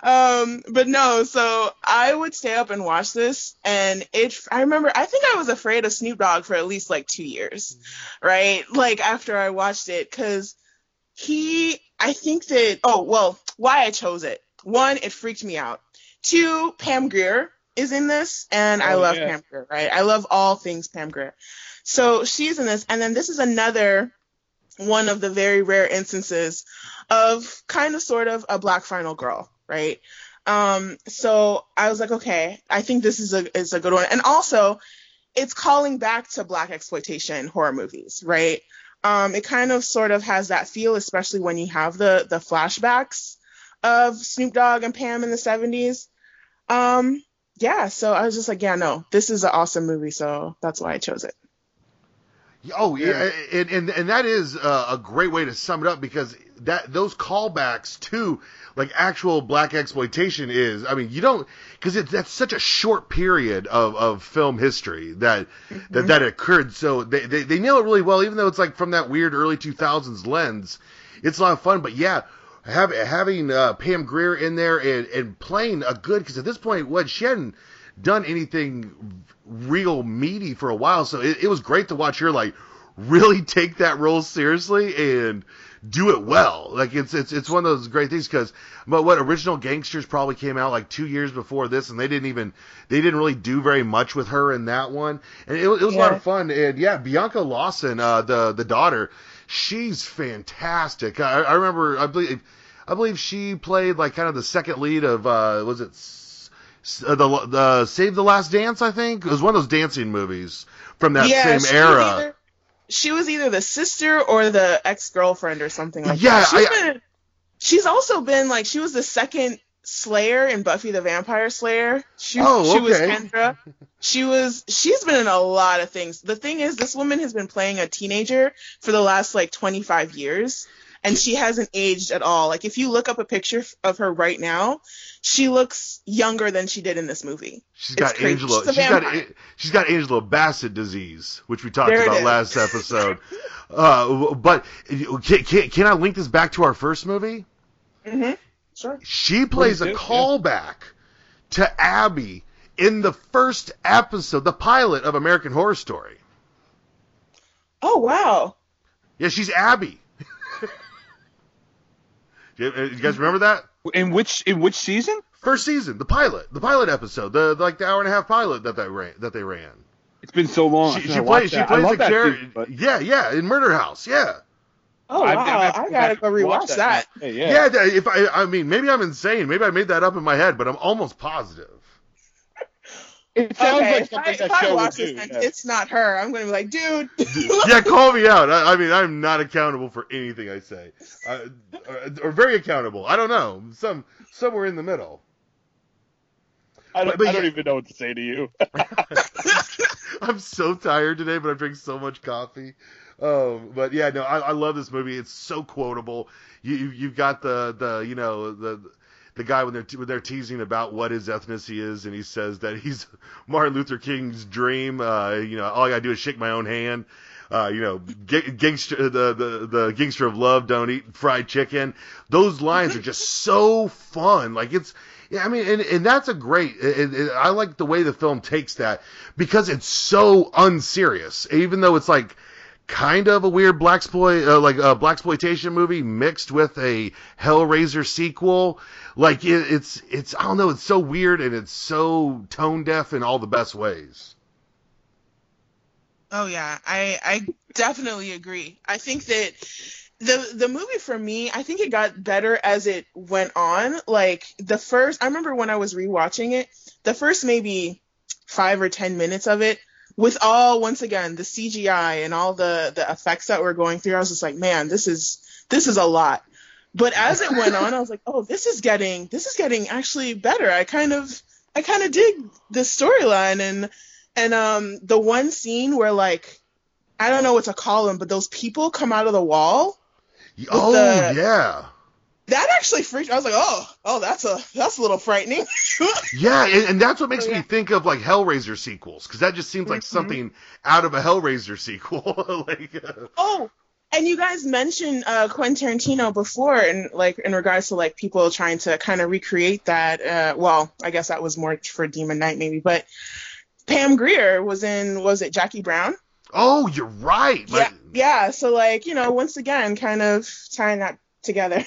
Um, but no, so I would stay up and watch this, and it, I remember, I think I was afraid of Snoop Dogg for at least like two years, right? Like after I watched it, because he, I think that, oh, well, why I chose it. One, it freaked me out. Two, Pam Grier is in this, and I Oh, love yeah. Pam Grier, right? I love all things Pam Grier. So she's in this, and then this is another one of the very rare instances of kind of sort of a black final girl, right? Um, so I was like, okay, I think this is a is a good one. And also, it's calling back to black exploitation horror movies, right? Um, it kind of sort of has that feel, especially when you have the the flashbacks of Snoop Dogg and Pam in the seventies. Um, yeah, so I was just like, yeah, no, this is an awesome movie, so that's why I chose it. Oh yeah, and and, and that is uh, a great way to sum it up, because that those callbacks to like actual black exploitation is, I mean, you don't, because it's that's such a short period of, of film history that Mm-hmm. that that occurred. So they, they they nail it really well, even though it's like from that weird early two thousands lens. It's a lot of fun, but yeah, have, having uh, Pam Grier in there and, and playing a good, because at this point, what she hadn't done anything real meaty for a while, so it, it was great to watch her like really take that role seriously and do it well. Like it's it's it's one of those great things, because but what Original Gangsters probably came out like two years before this, and they didn't even they didn't really do very much with her in that one, and it, it was a lot Yeah. of fun. And yeah, Bianca Lawson, uh, the the daughter, she's fantastic. I, I remember I believe I believe she played like kind of the second lead of uh, was it S- S- uh, the the Save the Last Dance? I think it was one of those dancing movies from that Yeah, same she was era. either- She was either the sister or the ex-girlfriend or something like Yeah, that. She's, I- been, she's also been like, she was the second Slayer in Buffy the Vampire Slayer. She, Oh, she was okay. Kendra. She was, she's been in a lot of things. The thing is, this woman has been playing a teenager for the last like twenty-five years. And she hasn't aged at all. Like, if you look up a picture of her right now, she looks younger than she did in this movie. She's It's got crazy. Angela. She's a She's got vampire. she's got Angela Bassett disease, which we talked There it about is. last episode. uh, but can, can can I link this back to our first movie? Mm-hmm. Sure. She plays a do, yeah. callback to Abby in the first episode, the pilot of American Horror Story. Oh, wow. Yeah, she's Abby. you, you guys remember that? In which in which season? First season, the pilot, the pilot episode, the like the hour and a half pilot that they ran. That they ran. It's been so long. She, since she I watched plays. She that. I plays love a that character. season, but Yeah, yeah, in Murder House. Yeah. Oh, I've- wow. I've- I I've gotta go rewatch watched that. Hey, yeah. Yeah. If I, I mean, maybe I'm insane. Maybe I made that up in my head, but I'm almost positive. It sounds Okay, like if something I, that if I show would watch do. this and yeah. it's not her, I'm gonna be like, dude. Yeah, call me out. I, I mean, I'm not accountable for anything I say, uh, or, or very accountable. I don't know. Some somewhere in the middle. I don't, but I don't yeah. even know what to say to you. I'm so tired today, but I'm drinking so much coffee. Um, but yeah, no, I, I love this movie. It's so quotable. You, you you've got the the you know the the guy when they're when they're teasing about what his ethnicity is, and he says that he's Martin Luther King's dream. Uh, you know, all I gotta do is shake my own hand. Uh, you know, g- gangster, the, the the gangster of love, don't eat fried chicken. Those lines are just so fun. Like it's, yeah, I mean, and, and that's a great. It, it, I like the way the film takes that, because it's so unserious, even though it's like kind of a weird blaxploit, uh, like a blaxploitation movie mixed with a Hellraiser sequel. Like it, it's it's I don't know, it's so weird and it's so tone deaf in all the best ways. Oh yeah, I I definitely agree. I think that the the movie for me, I think it got better as it went on. Like the first, I remember when I was rewatching it, the first maybe five or ten minutes of it, with all once again the C G I and all the the effects that we're going through, I was just like, man, this is this is a lot. But as it went on, I was like, oh, this is getting this is getting actually better. I kind of I kind of dig the storyline and. And um, the one scene where, like, I don't know what to call them, but those people come out of the wall. Oh, the- yeah. That actually freaked me. I was like, oh, oh, that's a that's a little frightening. Yeah, and, and that's what makes Oh, yeah. me think of, like, Hellraiser sequels, because that just seems like Mhm. something out of a Hellraiser sequel. like, uh, oh, And you guys mentioned uh, Quentin Tarantino before, and like in regards to like people trying to kind of recreate that. Uh, well, I guess that was more for Demon Knight maybe, but Pam Grier was in, was it Jackie Brown? Oh, you're right. Yeah, yeah. So like, you know, once again, kind of tying that together.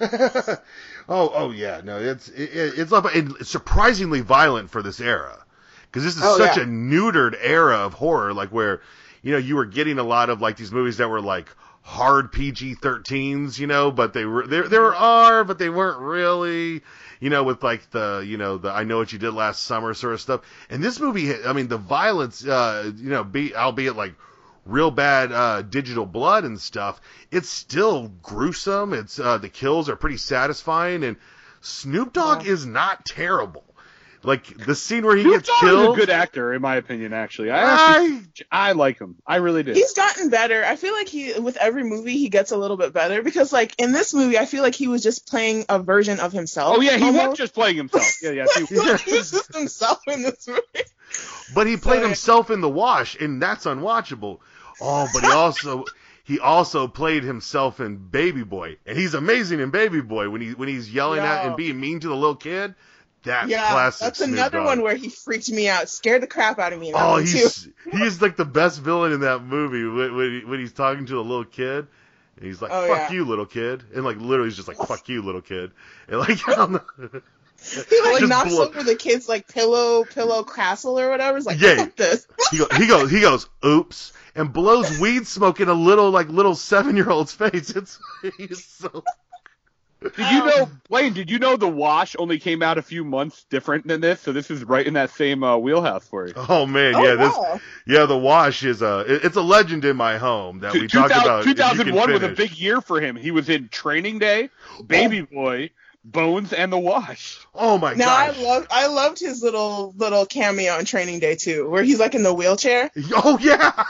oh, oh yeah. No, it's it, it's like, it's surprisingly violent for this era, because this is Oh, such yeah. a neutered era of horror, like where, you know, you were getting a lot of like these movies that were like hard P G thirteens, you know, but they were, they, they were R, but they weren't really, you know, with like the, you know, the I Know What You Did Last Summer sort of stuff. And this movie, I mean, the violence, uh, you know, be, albeit like real bad, uh, digital blood and stuff, it's still gruesome. It's, uh, the kills are pretty satisfying, and Snoop Dogg is not terrible. Like the scene where he Snoop gets Dogg killed. is a good actor, in my opinion. Actually, I actually, I like him. I really do. He's gotten better. I feel like he, with every movie, he gets a little bit better, because like in this movie, I feel like he was just playing a version of himself. Oh yeah, he almost. was just playing himself. Yeah, yeah. He, He was just himself in this movie. But he played So- himself in The Wash, and that's unwatchable. Oh, but he also he also played himself in Baby Boy, and he's amazing in Baby Boy when he when he's yelling at Yo. and being mean to the little kid. That's Yeah, classic. that's Snoop another Dogg. one where he freaked me out, scared the crap out of me. in that Oh, one, he's too. he's like the best villain in that movie when when, he, when he's talking to the little kid. And he's like, Oh, "Fuck yeah. you, little kid," and like literally he's just like, "Fuck you, little kid," and like I don't know. He like Just knocks blow- over the kid's like pillow pillow castle or whatever. It's like, Yeah. fuck this. He, go, he goes, he goes, oops, and blows weed smoke in a little, like, little seven-year-old's face. It's, he's so... Did you know, Blaine? Did you know The Wash only came out a few months different than this? So this is right in that same uh, wheelhouse for you. Oh, man, Oh, yeah, this, wow. yeah, The Wash is a, it- it's a legend in my home that we talk about. if you two can thousand one was a finish. big year for him. He was in Training Day, Baby Boy, Bones, and The Wash. Oh, my Now gosh. I love I loved his little little cameo in Training Day too, where he's like in the wheelchair. Oh, yeah.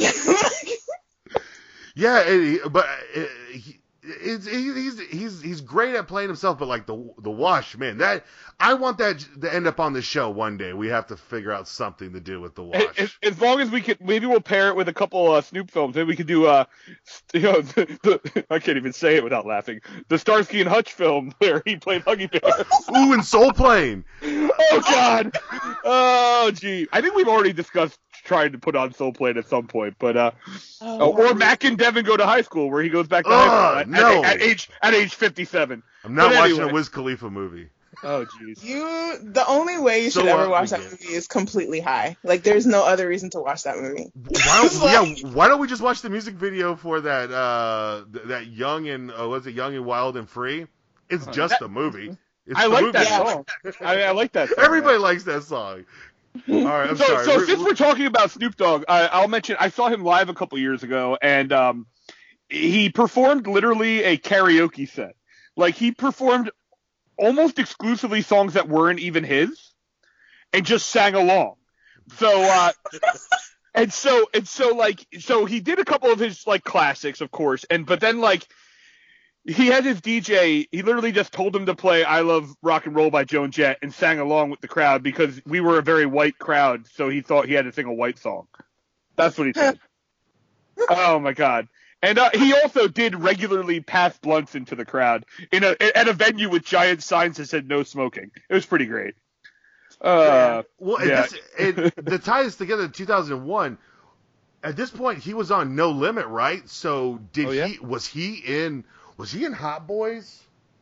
Yeah, it, but it, he, it's, he, he's he's he's great at playing himself, but like the the Wash, man, that I want that to end up on the show one day. We have to figure out something to do with the Wash. As, as long as we could, maybe we'll pair it with a couple uh, Snoop films. Maybe we could do, uh, you know, the, the, I can't even say it without laughing. The Starsky and Hutch film where he played Huggy Bear. Ooh, and Soul Plane. Oh God. Oh gee. I think we've already discussed trying to put on Soul Plane at some point, but uh, Oh, or Mac and Devin Go to High School, where he goes back to high school at, no. at, at age at age fifty-seven. I'm not But watching anyway. a Wiz Khalifa movie. Oh jeez. You the only way you So should ever what? watch that We get- movie is completely high. Like there's no other reason to watch that movie. Why don't, yeah, why don't we just watch the music video for that uh th- that Young and uh, was it Young and Wild and Free? It's just a movie. It's I the like movie. that Yeah. song. I, I like that song. Everybody likes that song. All right, I'm so, sorry. so We're- since we're talking about Snoop Dogg, I, I'll mention I saw him live a couple years ago, and um, he performed literally a karaoke set. Like he performed almost exclusively songs that weren't even his, and just sang along. So, uh, and so and so like so he did a couple of his like classics, of course, and but then like. He had his D J, he literally just told him to play I Love Rock and Roll by Joan Jett and sang along with the crowd because we were a very white crowd, so he thought he had to sing a white song. That's what he said. Oh my God. And uh, he also did regularly pass blunts into the crowd in a at a venue with giant signs that said no smoking. It was pretty great. Uh, well, and yeah. this, it, to tie this together, in two thousand one, at this point he was on No Limit, right? So did Oh, yeah? he? Was he in? Was he in Hot Boys?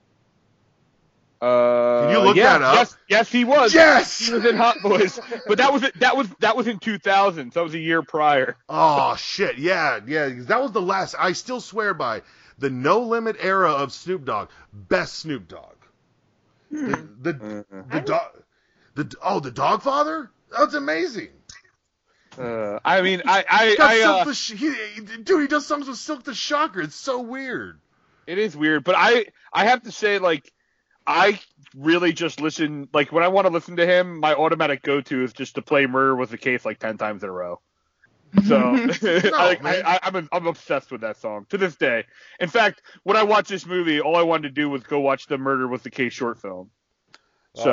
Uh, Can you look yeah, that up? Yes, yes, he was. Yes! He was in Hot Boys, but that was that was that was in two thousand. So that was a year prior. Oh shit! Yeah, yeah. 'cause that was the last. I still swear by the No Limit era of Snoop Dogg. Best Snoop Dogg. The the the dog. The oh the Dogfather. That's amazing. Uh, I mean, I I, He's got I Silk uh, the Sh- he, he- dude, he does songs with Silk the Shocker. It's so weird. it is weird, but I I have to say, like, I really just listen. Like, when I want to listen to him, my automatic go-to is just to play "Murder Was the Case" like ten times in a row. So I, man. I, I, I'm I'm obsessed with that song to this day. In fact, when I watched this movie, all I wanted to do was go watch the "Murder Was the Case" short film. So Um,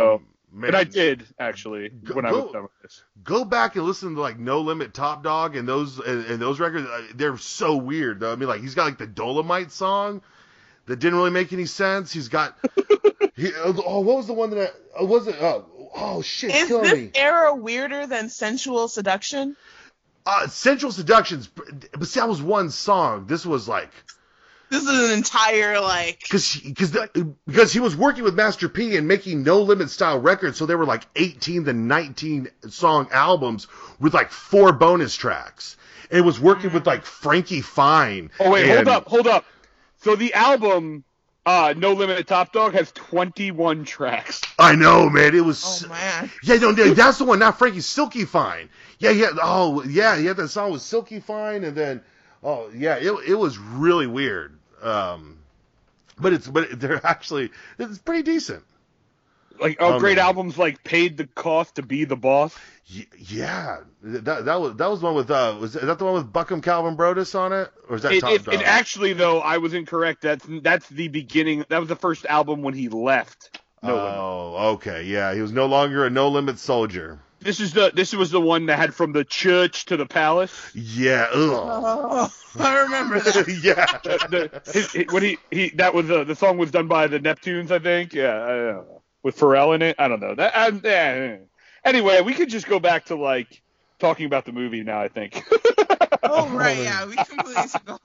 Man, And I did actually Go- when I go- was done with this. Go back and listen to like No Limit, Top Dog, and those and, and those records. uh, They're so weird, though. I mean, like he's got like the Dolomite song that didn't really make any sense. He's got. he, oh, what was the one that? I, was it? Oh, oh shit, Is killing this me. era weirder than Sensual Seduction? Uh, Central Seductions, but see, that was one song. This was like. This is an entire, like... Because because because he was working with Master P and making No Limit style records, so there were like eighteen to nineteen song albums with like four bonus tracks. And it was working with like Frankie Fine. Oh wait, and, hold up, hold up. So the album, uh, No Limit Top Dog, has twenty-one tracks. I know, man. It was. Oh, man. Yeah, no, no, that's the one. Not Frankie, Silky Fine. Yeah, yeah. Oh, yeah, yeah. That song was Silky Fine, and then, oh, yeah, it it was really weird. Um, but it's but they're actually it's pretty decent. Like oh, Um, great albums like Paid the Cost to Be the Boss. Y- yeah, that that was that was one with uh was is that the one with Buckham Calvin Brodus on it, or is that It, Top it, Dog? it actually though I was incorrect. That's that's the beginning. That was the first album when he left. No Limit. Oh, okay, yeah, he was no longer a No Limit soldier. This is the this was the one that had From the Church to the Palace. Yeah, ugh. Oh, I remember that. yeah. the, his, his, when he, he that was uh, the song was done by the Neptunes, I think. Yeah, I don't know. With Pharrell in it. I don't know. That I, yeah. Anyway, we could just go back to like talking about the movie now. I think. Oh right, yeah, we completely forgot.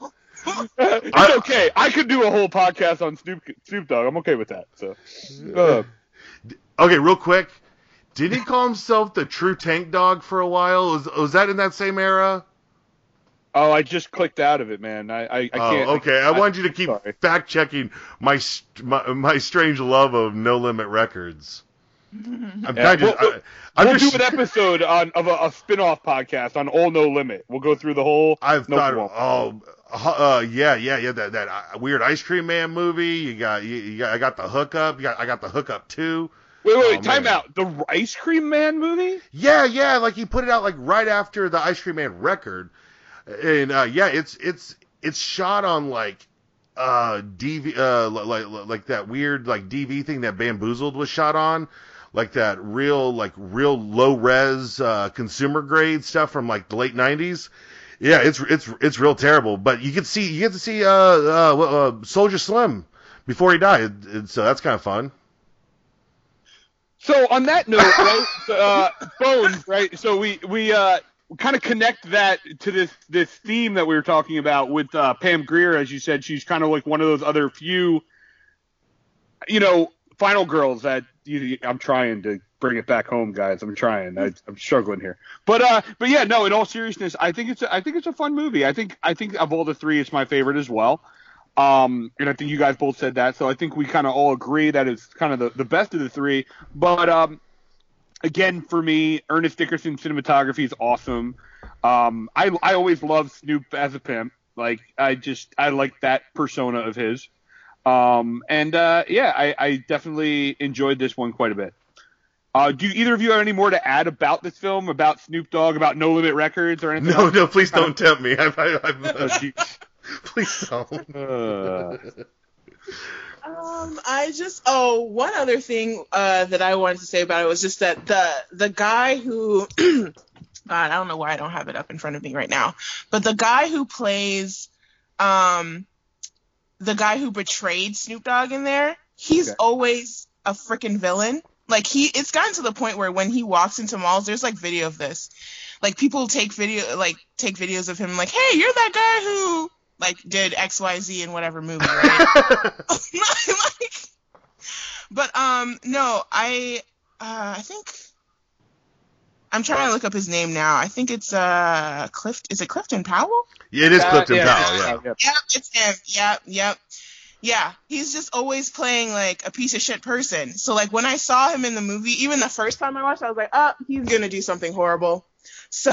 It's okay. I could do a whole podcast on Snoop Snoop Dogg. I'm okay with that. So. Uh, Okay, real quick. Did he call himself the True Tank Dog for a while? Was, was that in that same era? oh, I just clicked out of it, man. I I, I can't. Oh, okay. I, I wanted you to keep sorry. fact checking my, st- my my strange love of No Limit Records. I'm Yeah, kind of. we'll- I, I'm we'll just, do an episode on of a, a spin-off podcast on All No Limit. We'll go through the whole. I've no, thought. we won't. Oh, uh, yeah, yeah, yeah. That that uh, weird Ice Cream Man movie. You got. You, you got. I got the hookup. You got. I got the hookup too. Wait, wait, Oh, wait, time man. out. The Ice Cream Man movie? Yeah, yeah. Like he put it out like right after the Ice Cream Man record, and uh, yeah, it's it's it's shot on like uh D V uh like like that weird like D V thing that Bamboozled was shot on, like that real like real low res uh, consumer grade stuff from like the late nineties. Yeah, it's it's it's real terrible. But you get to see you get to see uh uh, uh Soldier Slim before he died, and so that's kind of fun. So on that note, right, uh, Bones, right? So we we uh, kind of connect that to this this theme that we were talking about with uh, Pam Grier, as you said. She's kind of like one of those other few, you know, final girls that you, I'm trying to bring it back home, guys. I'm trying. I, I'm struggling here, but uh, but yeah, no. In all seriousness, I think it's a, I think it's a fun movie. I think I think of all the three, it's my favorite as well. Um, and I think you guys both said that, so I think we kind of all agree that it's kind of the, the best of the three. But um, again, for me, Ernest Dickerson's cinematography is awesome. Um, I I always loved Snoop as a pimp. Like I just I like that persona of his. Um, and uh, yeah, I, I definitely enjoyed this one quite a bit. Uh, do either of you have any more to add about this film, about Snoop Dogg, about No Limit Records, or anything? No, else? no, please don't tempt me. I've, I've, I've, Oh, geez. please don't. Uh, Um, I just oh one other thing uh, that I wanted to say about it was just that the the guy who God, I don't know why I don't have it up in front of me right now, but the guy who plays um the guy who betrayed Snoop Dogg in there, he's Okay. always a freaking villain. Like he, it's gotten to the point where when he walks into malls, there's like video of this. Like people take video, like take videos of him, like, hey, you're that guy who like did X Y Z in whatever movie, right? like, but um, no, I uh, I think I'm trying to look up his name now. I think it's uh Clift. Is it Clifton Powell? Yeah, it is Uh, Clifton yeah, Powell. yeah, Yeah. yeah. Yep, it's him. Yep, yep. Yeah, he's just always playing like a piece of shit person. So like when I saw him in the movie, even the first time I watched, I was like, oh, he's gonna do something horrible. So,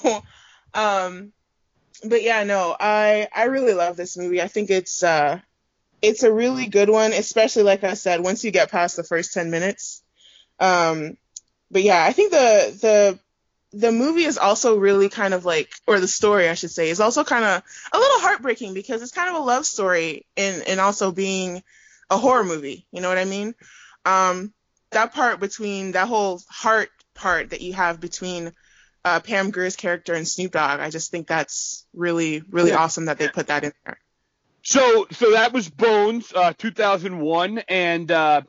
um, but yeah, no, I I really love this movie. I think it's uh, it's a really good one, especially like I said, once you get past the first ten minutes. Um, but yeah, I think the the the movie is also really kind of like, or the story I should say, is also kind of a little heartbreaking because it's kind of a love story and and also being a horror movie. You know what I mean? Um, that part between that whole heart part that you have between uh, Pam Grier's character and Snoop Dogg, I just think that's really, really Yeah. awesome that they put that in there. So, so that was Bones, uh, two thousand one, and uh,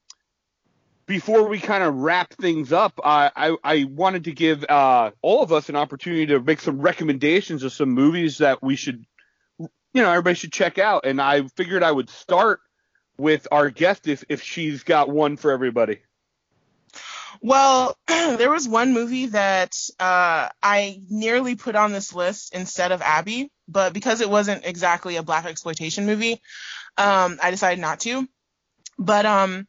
before we kind of wrap things up, I, I, I wanted to give uh, all of us an opportunity to make some recommendations of some movies that we should, you know, everybody should check out. And I figured I would start with our guest if, if she's got one for everybody. Well, there was one movie that uh, I nearly put on this list instead of Abby, but because it wasn't exactly a black exploitation movie, um, I decided not to. But um,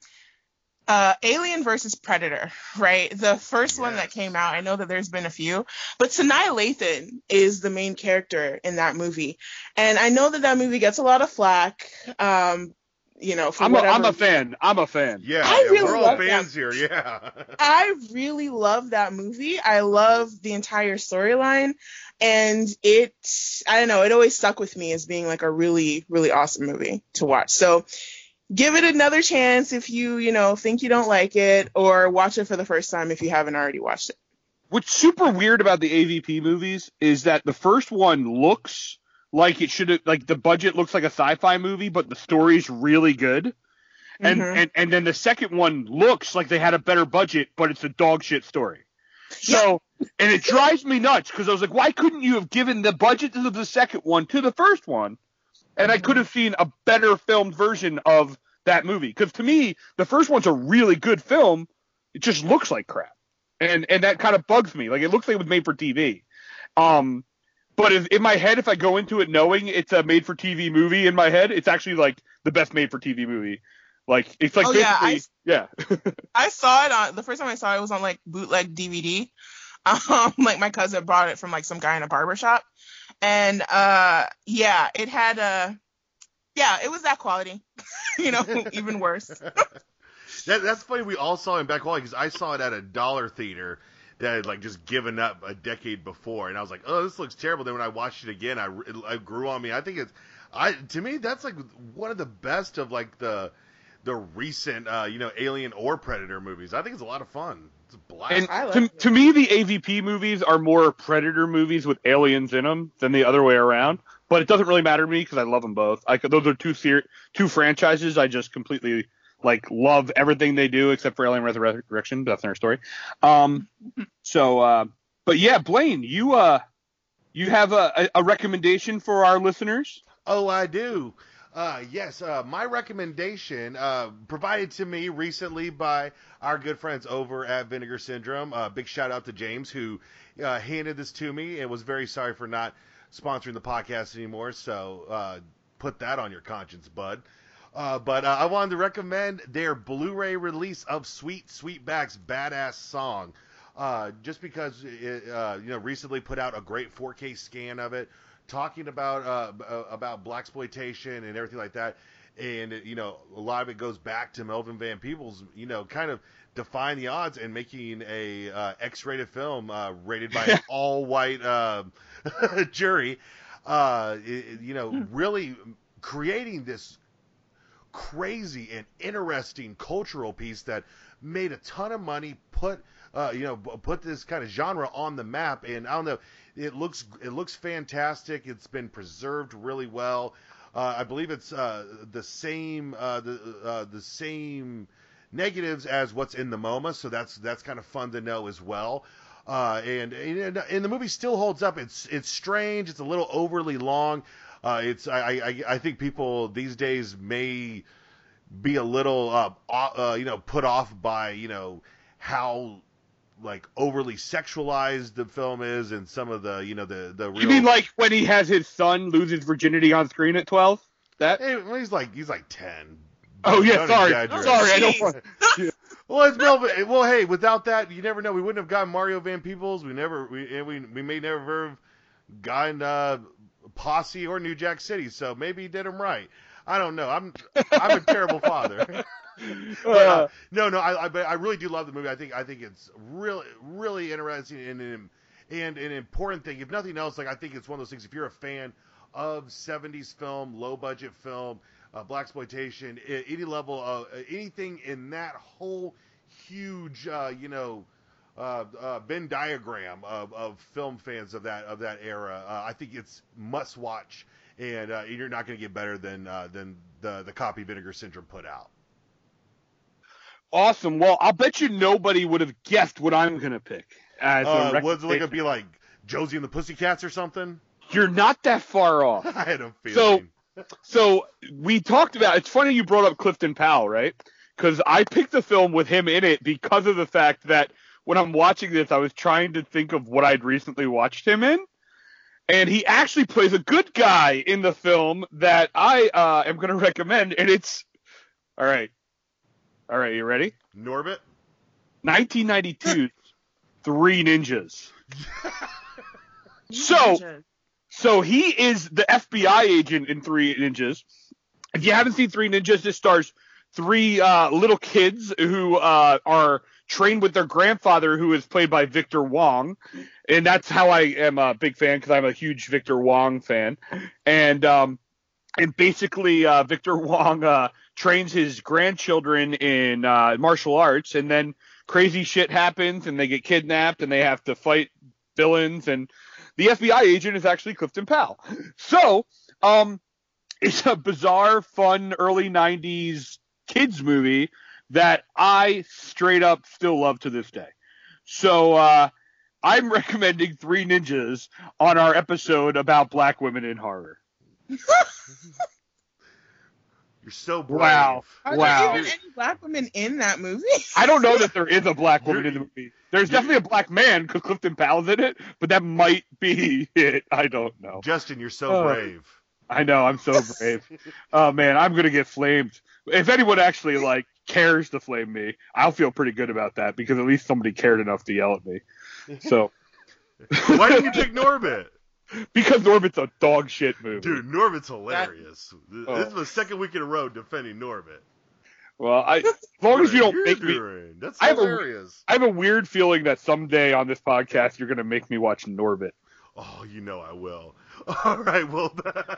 uh, Alien versus Predator, right? The first yes. one that came out, I know that there's been a few, but Sanaa Lathan is the main character in that movie. And I know that that movie gets a lot of flack, um, you know, for I'm whatever. A, I'm a fan. I'm a fan. Yeah, I yeah really we're all love fans that. here. Yeah. I really love that movie. I love the entire storyline, and it, I don't know, it always stuck with me as being like a really, really awesome movie to watch. So give it another chance if you, you know, think you don't like it, or watch it for the first time if you haven't already watched it. What's super weird about the A V P movies is that the first one looks like it should have, like the budget looks like a sci-fi movie, but the story's really good. And, Mhm. and and then the second one looks like they had a better budget, but it's a dog shit story. So, and it drives me nuts because I was like, why couldn't you have given the budget of the second one to the first one? And I could have seen a better filmed version of that movie. Because to me, the first one's a really good film. It just looks like crap. And and that kind of bugs me. Like, it looks like it was made for T V. Um, but in, in my head, if I go into it knowing it's a made for T V movie in my head, it's actually like the best made for T V movie. Like, it's like Oh, yeah, basically, yeah. I saw it on, the first time I saw it was on like bootleg D V D. Um, like my cousin brought it from like some guy in a barber shop. And uh, yeah, it had a, yeah, it was that quality, you know, even worse. that, that's funny. We all saw it back quality because I saw it at a dollar theater that had like just given up a decade before, and I was like, oh, this looks terrible. Then when I watched it again, I it, it grew on me. I think it's, I to me that's like one of the best of like the the recent uh, you know Alien or Predator movies. I think it's a lot of fun. It's a blast. And I love to, it. to me, the A V P movies are more Predator movies with aliens in them than the other way around. But it doesn't really matter to me because I love them both. I could, those are two ser- two franchises I just completely like love everything they do except for Alien Resurrection. But that's another story. Um, so, uh, but yeah, Blaine, you uh, you have a, a recommendation for our listeners? Oh, I do. Uh, yes, uh, my recommendation, uh, provided to me recently by our good friends over at Vinegar Syndrome. Uh, big shout out to James, who uh, handed this to me and was very sorry for not sponsoring the podcast anymore. So uh, put that on your conscience, bud. Uh, but uh, I wanted to recommend their Blu-ray release of Sweet Sweetback's Badass Song. Uh, just because it, uh, you know, recently put out a great four K scan of it, talking about uh, about blaxploitation and everything like that, and you know a lot of it goes back to Melvin Van Peebles, you know, kind of defying the odds and making a uh, X-rated film uh, rated by an all-white uh, jury. Uh, it, you know, really creating this crazy and interesting cultural piece that made a ton of money, put uh, you know put this kind of genre on the map, and I don't know. It looks it looks fantastic. It's been preserved really well. Uh, I believe it's uh, the same uh, the uh, the same negatives as what's in the MoMA, so that's that's kind of fun to know as well. Uh, and, and and the movie still holds up. It's it's strange. It's a little overly long. Uh, it's I, I I think people these days may be a little uh, uh, you know put off by you know how like overly sexualized the film is, and some of the you know the the real... You mean like when he has his son lose his virginity on screen at twelve? That hey, well, he's like he's like ten. Oh yeah, don't sorry, exaggerate. sorry, I don't want. Yeah. Well, it's Melvin. Well, hey, without that, you never know. We wouldn't have gotten Mario Van Peebles. We never we we we may never have gotten uh, Posse or New Jack City. So maybe he did him right. I don't know. I'm I'm a terrible father. But, uh, no, no, I, I, but I really do love the movie. I think, I think it's really, really interesting and, and, and an important thing. If nothing else, like I think it's one of those things. If you're a fan of seventies film, low budget film, uh, blaxploitation, any level of anything in that whole huge, uh, you know, uh, uh, Venn diagram of, of film fans of that of that era. Uh, I think it's must watch, and uh, you're not going to get better than uh, than the the copy Vinegar Syndrome put out. Awesome. Well, I'll bet you nobody would have guessed what I'm going to pick. As Uh, a was it like, be like Josie and the Pussycats or something? You're not that far off. I had a So, feeling. so we talked about. It's funny you brought up Clifton Powell, right? Because I picked the film with him in it because of the fact that when I'm watching this, I was trying to think of what I'd recently watched him in, and he actually plays a good guy in the film that I uh, am going to recommend, and it's all right. All right, you ready? Norbit? nineteen ninety-two, Three Ninjas. So, so he is the F B I agent in Three Ninjas. If you haven't seen Three Ninjas, this stars three uh, little kids who uh, are trained with their grandfather, who is played by Victor Wong. And that's how I am a big fan, because I'm a huge Victor Wong fan. And um, and basically, uh, Victor Wong uh, trains his grandchildren in uh, martial arts, and then crazy shit happens, and they get kidnapped, and they have to fight villains, and the F B I agent is actually Clifton Powell. So, um, it's a bizarre, fun, early nineties kids movie that I straight up still love to this day. So, uh, I'm recommending Three Ninjas on our episode about black women in horror. You're so brave. Wow. Are Wow. there even any black women in that movie? I don't know that there is a black woman in the movie. There's definitely a black man because Clifton Powell's in it, but that might be it. I don't know. Justin, you're so Uh, brave. I know, I'm so brave. Oh man, I'm gonna get flamed. If anyone actually like cares to flame me, I'll feel pretty good about that because at least somebody cared enough to yell at me. So Why didn't you pick Norbit? because Norbit's a dog shit movie. Dude, Norbit's hilarious. Oh. This is the second week in a row defending Norbit. Well, I, as long as you don't You're make me, doing? That's I have, a, hilarious. I have a weird feeling that someday on this podcast you're gonna make me watch Norbit. Oh, you know I will. All right, well,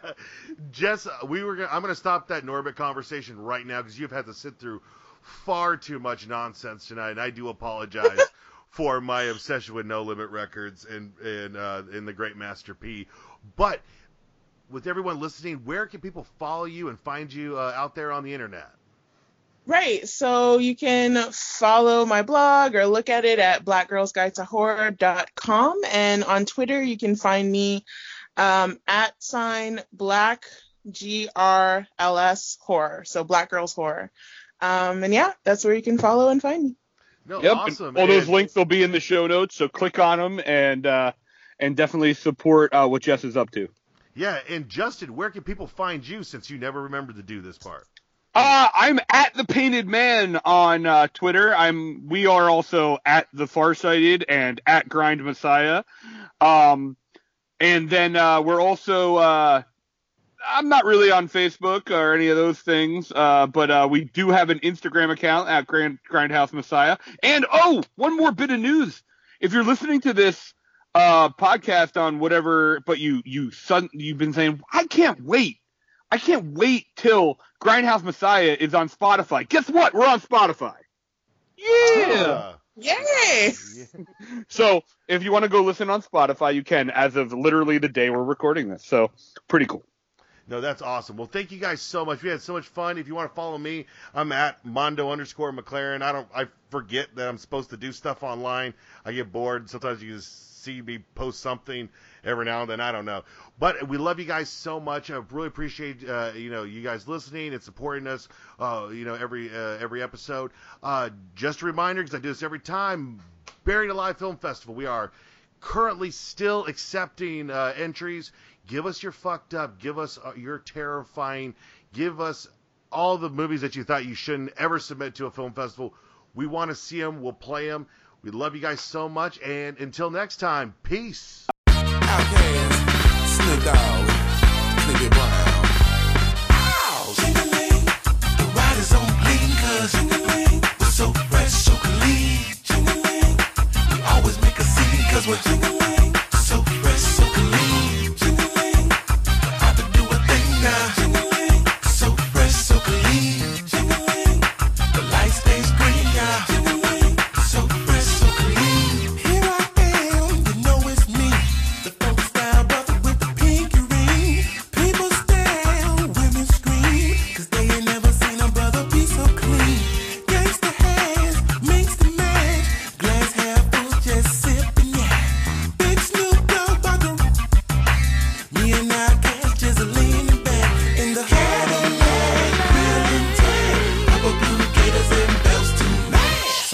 Jess, we were. Gonna, I'm going to stop that Norbit conversation right now because you've had to sit through far too much nonsense tonight, and I do apologize for my obsession with No Limit Records and and uh, and the great Master P. But with everyone listening, where can people follow you and find you uh, out there on the internet? Right, so you can follow my blog or look at it at black girls guide to horror dot com, and on Twitter you can find me um, at sign black G R L S horror, so Black Girls Horror. Um, and yeah, that's where you can follow and find me. No, Yep, awesome. all those And- links will be in the show notes, so click on them and uh, and definitely support uh, what Jess is up to. Yeah, and Justin, where can people find you since you never remembered to do this part? Uh, I'm at the Painted Man on uh, Twitter. I'm. We are also at the Farsighted and at Grind Messiah. Um, and then uh, we're also. Uh, I'm not really on Facebook or any of those things, uh, but uh, we do have an Instagram account at Grand Grindhouse Messiah. And oh, one more bit of news: if you're listening to this uh, podcast on whatever, but you you sudden you've been saying, I can't wait. I can't wait till Grindhouse Messiah is on Spotify. Guess what? We're on Spotify. Yeah. Uh, Yay! So if you want to go listen on Spotify, you can as of literally the day we're recording this. So pretty cool. No, that's awesome. Well, thank you guys so much. We had so much fun. If you want to follow me, I'm at Mondo underscore McLaren. I don't. I forget that I'm supposed to do stuff online. I get bored. Sometimes you just see me post something every now and then. I don't know. But we love you guys so much. I really appreciate uh, you know you guys listening and supporting us. Uh, you know every uh, every episode. Uh, just a reminder, because I do this every time. Buried Alive Film Festival. We are currently still accepting uh, entries. Give us your fucked up. Give us uh, your terrifying. Give us all the movies that you thought you shouldn't ever submit to a film festival. We want to see them. We'll play them. We love you guys so much. And until next time, peace. Outkast, Snoop Dogg, Sleepy Brown. Ow! Jingling, the ride is on clean, cause jingling, we're so fresh, so clean. Jingling, we always make a scene, cause we're jingling, so fresh, so clean. Jingling, I to do a thing now. Jingling, so fresh, so clean. Jingling, the light stays green, yeah. Jingling,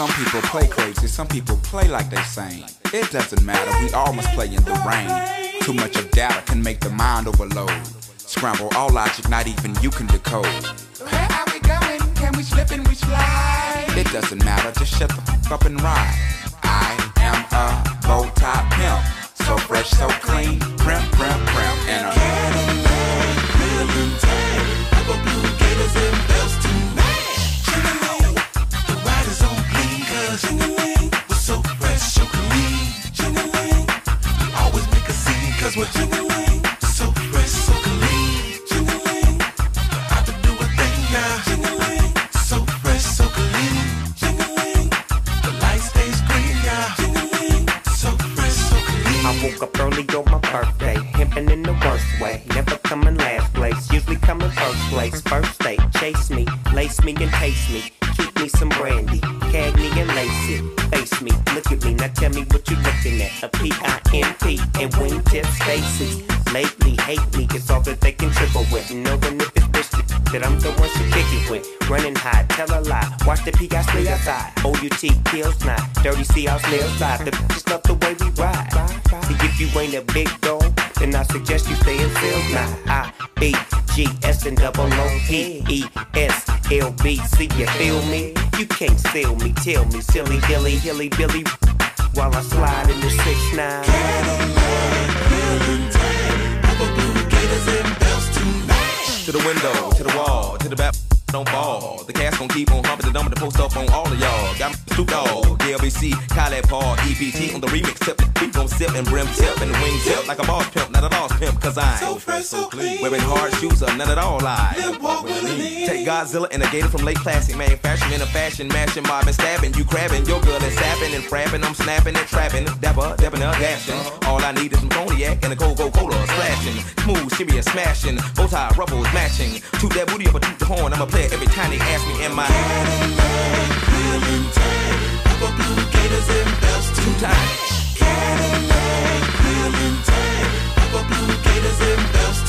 Some people play crazy, some people play like they sane. It doesn't matter, we all must play in the rain. Too much of data can make the mind overload. Scramble all logic, not even you can decode. Where are we going? Can we slip and we slide? It doesn't matter, just shut the f up and ride. I am a bow-tie pimp, so fresh, so clean, primp, primp, primp, and a Cadillac, real and tight, purple blue gators and bells to match. Ching-a-ling, the ride is on clean, cause ching-a-ling, we're so fresh, so clean. Ching-a-ling, we always make a scene, cause we're ching-a-ling, so fresh, so clean. Ching-a-ling, I can do a thing now. Ching-a-ling, so fresh, so clean. Ching-a-ling, the light stays green now. Ching-a-ling, so fresh, so clean. I woke up early on my birthday, pimping in the worst way. Never coming last place, usually coming first place. First date, chase me, lace me and taste me. Keep me some brandy, Cagney and lace it. Face me, look at me, now tell me what you looking at. A P I M P and wingtip Stacy. Lately, hate me, it's all that they can triple with. Knowing if it's bitch that I'm the one she kick it with. Running high, tell a lie, watch the P I stay outside. O U T kills not, dirty see how snails slide. The bitches love the way we ride. See if you ain't a big dog, then I suggest you stay in sales now. I B G S and double O P E S L B C, you feel me? You can't steal me, tell me, silly dilly, hilly billy, while I slide in the six nine. Cadillac, real and tight, purple blue gators and bells to match. To the window, to the wall, to the back. Don't ball. The cast gon' keep on humping the number to post up on all of y'all. Got me Snoop Dogg, D L B C, Khaled Paul, E P T on the remix tip. We gon' sip and brim tip and wing tip like a boss pimp, not a lost pimp, cause I'm so fresh, so clean. Wearing hard shoes are none at all lie. Live walk with me. Take Godzilla and a gator from Lake Classic, manufacturing in a fashion, mashing, mobbing, stabbing. You crabbing, your girl is sapping and frapping. I'm snapping and trapping, dabber, dabbing, up, dashing. All I need is some cognac and a Coca-Cola splashing. Smooth, serious, smashing, bow tie, ruffles matching. Toot that booty up, a toot the horn. I'ma play it every time they ask me in my Cadillac, real and tight, purple blue gators and bells to match. Cadillac, real and tight, purple blue gators and bells